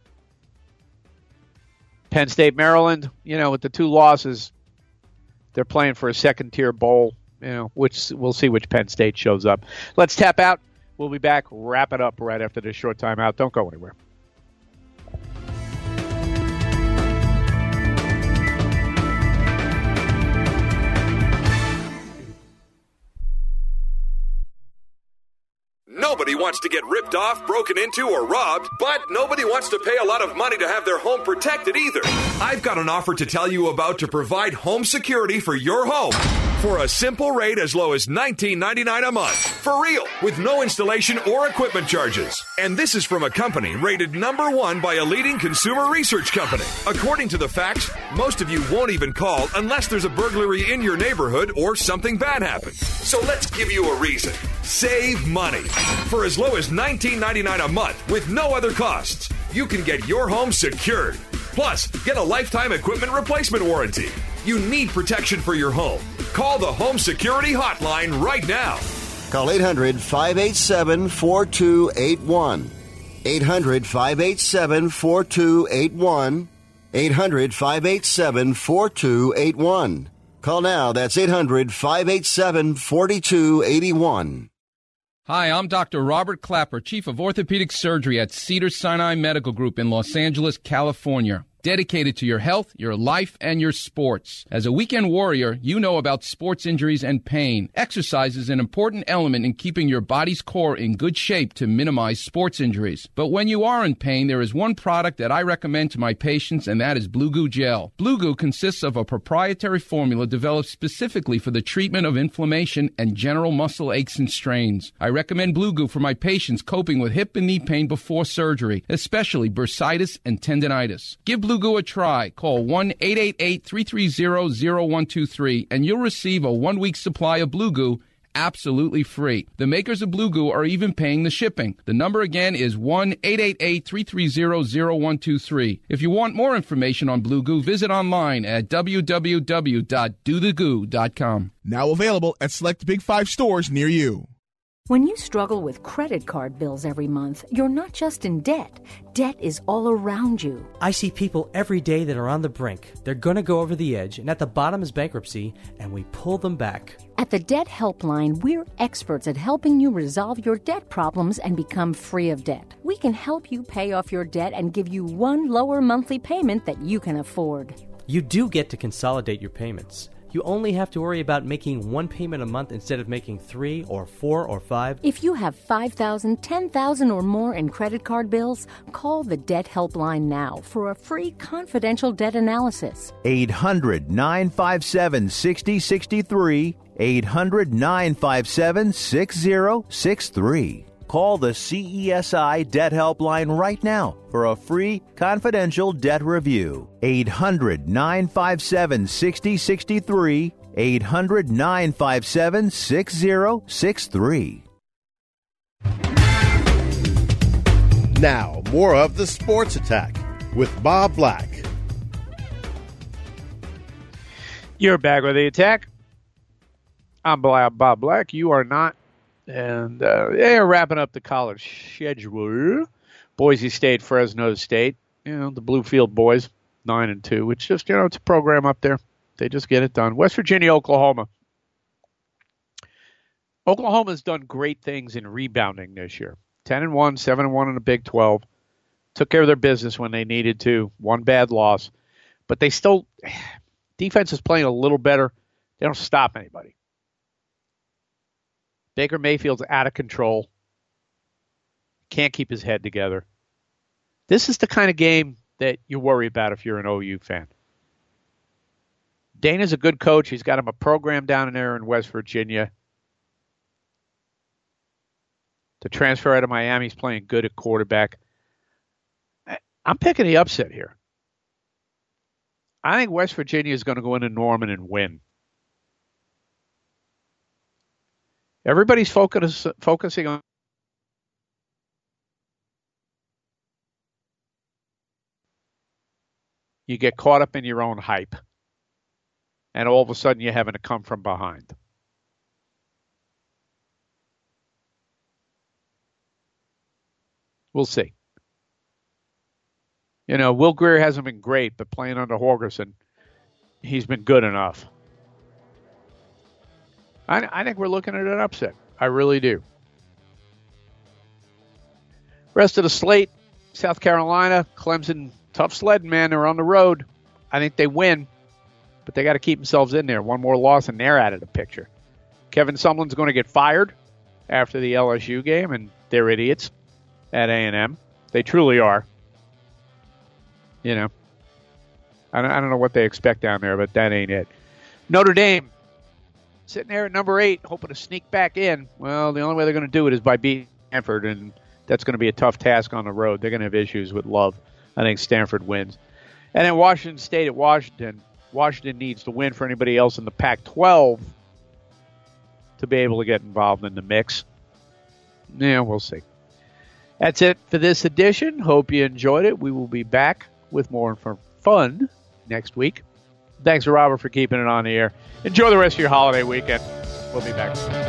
Penn State, Maryland, you know, with the two losses, they're playing for a second-tier bowl. You know, which we'll see which Penn State shows up. Let's tap out. We'll be back. Wrap it up right after this short timeout. Don't go anywhere. Nobody wants to get ripped off, broken into, or robbed, but nobody wants to pay a lot of money to have their home protected either. I've got an offer to tell you about to provide home security for your home for a simple rate as low as nineteen ninety-nine dollars a month. For real, with no installation or equipment charges. And this is from a company rated number one by a leading consumer research company. According to the facts, most of you won't even call unless there's a burglary in your neighborhood or something bad happens. So let's give you a reason. Save money. For as low as nineteen ninety-nine dollars a month with no other costs, you can get your home secured. Plus, get a lifetime equipment replacement warranty. You need protection for your home. Call the Home Security Hotline right now. Call eight hundred, five eight seven, four two eight one. eight hundred, five eight seven, four two eight one. eight hundred, five eight seven, four two eight one. Call now. That's eight hundred, five eight seven, four two eight one. Hi, I'm Doctor Robert Clapper, Chief of Orthopedic Surgery at Cedars-Sinai Medical Group in Los Angeles, California. dedicated to your health, your life, and your sports. As a weekend warrior, you know about sports injuries and pain. Exercise is an important element in keeping your body's core in good shape to minimize sports injuries. But when you are in pain, there is one product that I recommend to my patients, and that is Blue Goo Gel. Blue Goo consists of a proprietary formula developed specifically for the treatment of inflammation and general muscle aches and strains. I recommend Blue Goo for my patients coping with hip and knee pain before surgery, especially bursitis and tendinitis. Give Blue Goo a try. Call one eight eight eight, three three zero, zero one two three and you'll receive a one-week supply of Blue Goo absolutely free. The makers of Blue Goo are even paying the shipping. The number again is one eight eight eight, three three zero, zero one two three. If you want more information on Blue Goo, visit online at w w w dot do the goo dot com. Now available at select Big Five stores near you. When you struggle with credit card bills every month, you're not just in debt. Debt is all around you. I see people every day that are on the brink. They're going to go over the edge, and at the bottom is bankruptcy, and we pull them back. At the Debt Helpline, we're experts at helping you resolve your debt problems and become free of debt. We can help you pay off your debt and give you one lower monthly payment that you can afford. You do get to consolidate your payments. You only have to worry about making one payment a month instead of making three or four or five. If you have five thousand dollars, ten thousand dollars or more in credit card bills, call the Debt Helpline now for a free confidential debt analysis. eight hundred, nine five seven, six zero six three. eight hundred, nine five seven, six zero six three. Call the C E S I Debt Helpline right now for a free confidential debt review. eight hundred, nine five seven, six zero six three. eight hundred, nine five seven, six zero six three. Now, more of the Sports Attack with Bob Black. You're back with the attack. I'm Bob Black. You are not. And uh, they're wrapping up the college schedule. Boise State, Fresno State. You know, the Bluefield boys, nine and two. It's just, you know, it's a program up there. They just get it done. West Virginia, Oklahoma. Oklahoma's done great things in rebounding this year. ten and one, seven and one in the Big twelve. Took care of their business when they needed to. One bad loss. But they still, defense is playing a little better. They don't stop anybody. Baker Mayfield's out of control. Can't keep his head together. This is the kind of game that you worry about if you're an O U fan. Dana's a good coach. He's got him a program down there in West Virginia. To transfer out of Miami, he's playing good at quarterback. I'm picking the upset here. I think West Virginia is going to go into Norman and win. Everybody's focus, focusing on you get caught up in your own hype, and all of a sudden you're having to come from behind. We'll see. You know, Will Grier hasn't been great, but playing under Holgorsen, he's been good enough. I, I think we're looking at an upset. I really do. Rest of the slate, South Carolina, Clemson, tough sledding, man. They're on the road. I think they win, but they got to keep themselves in there. One more loss, and they're out of the picture. Kevin Sumlin's going to get fired after the L S U game, and they're idiots at A and M. They truly are. You know, I don't, I don't know what they expect down there, but that ain't it. Notre Dame. Sitting there at number eight, hoping to sneak back in. Well, the only way they're going to do it is by beating Stanford, and that's going to be a tough task on the road. They're going to have issues with Love. I think Stanford wins. And then Washington State at Washington. Washington needs to win for anybody else in the Pac twelve to be able to get involved in the mix. Yeah, we'll see. That's it for this edition. Hope you enjoyed it. We will be back with more fun next week. Thanks to Robert for keeping it on the air. Enjoy the rest of your holiday weekend. We'll be back.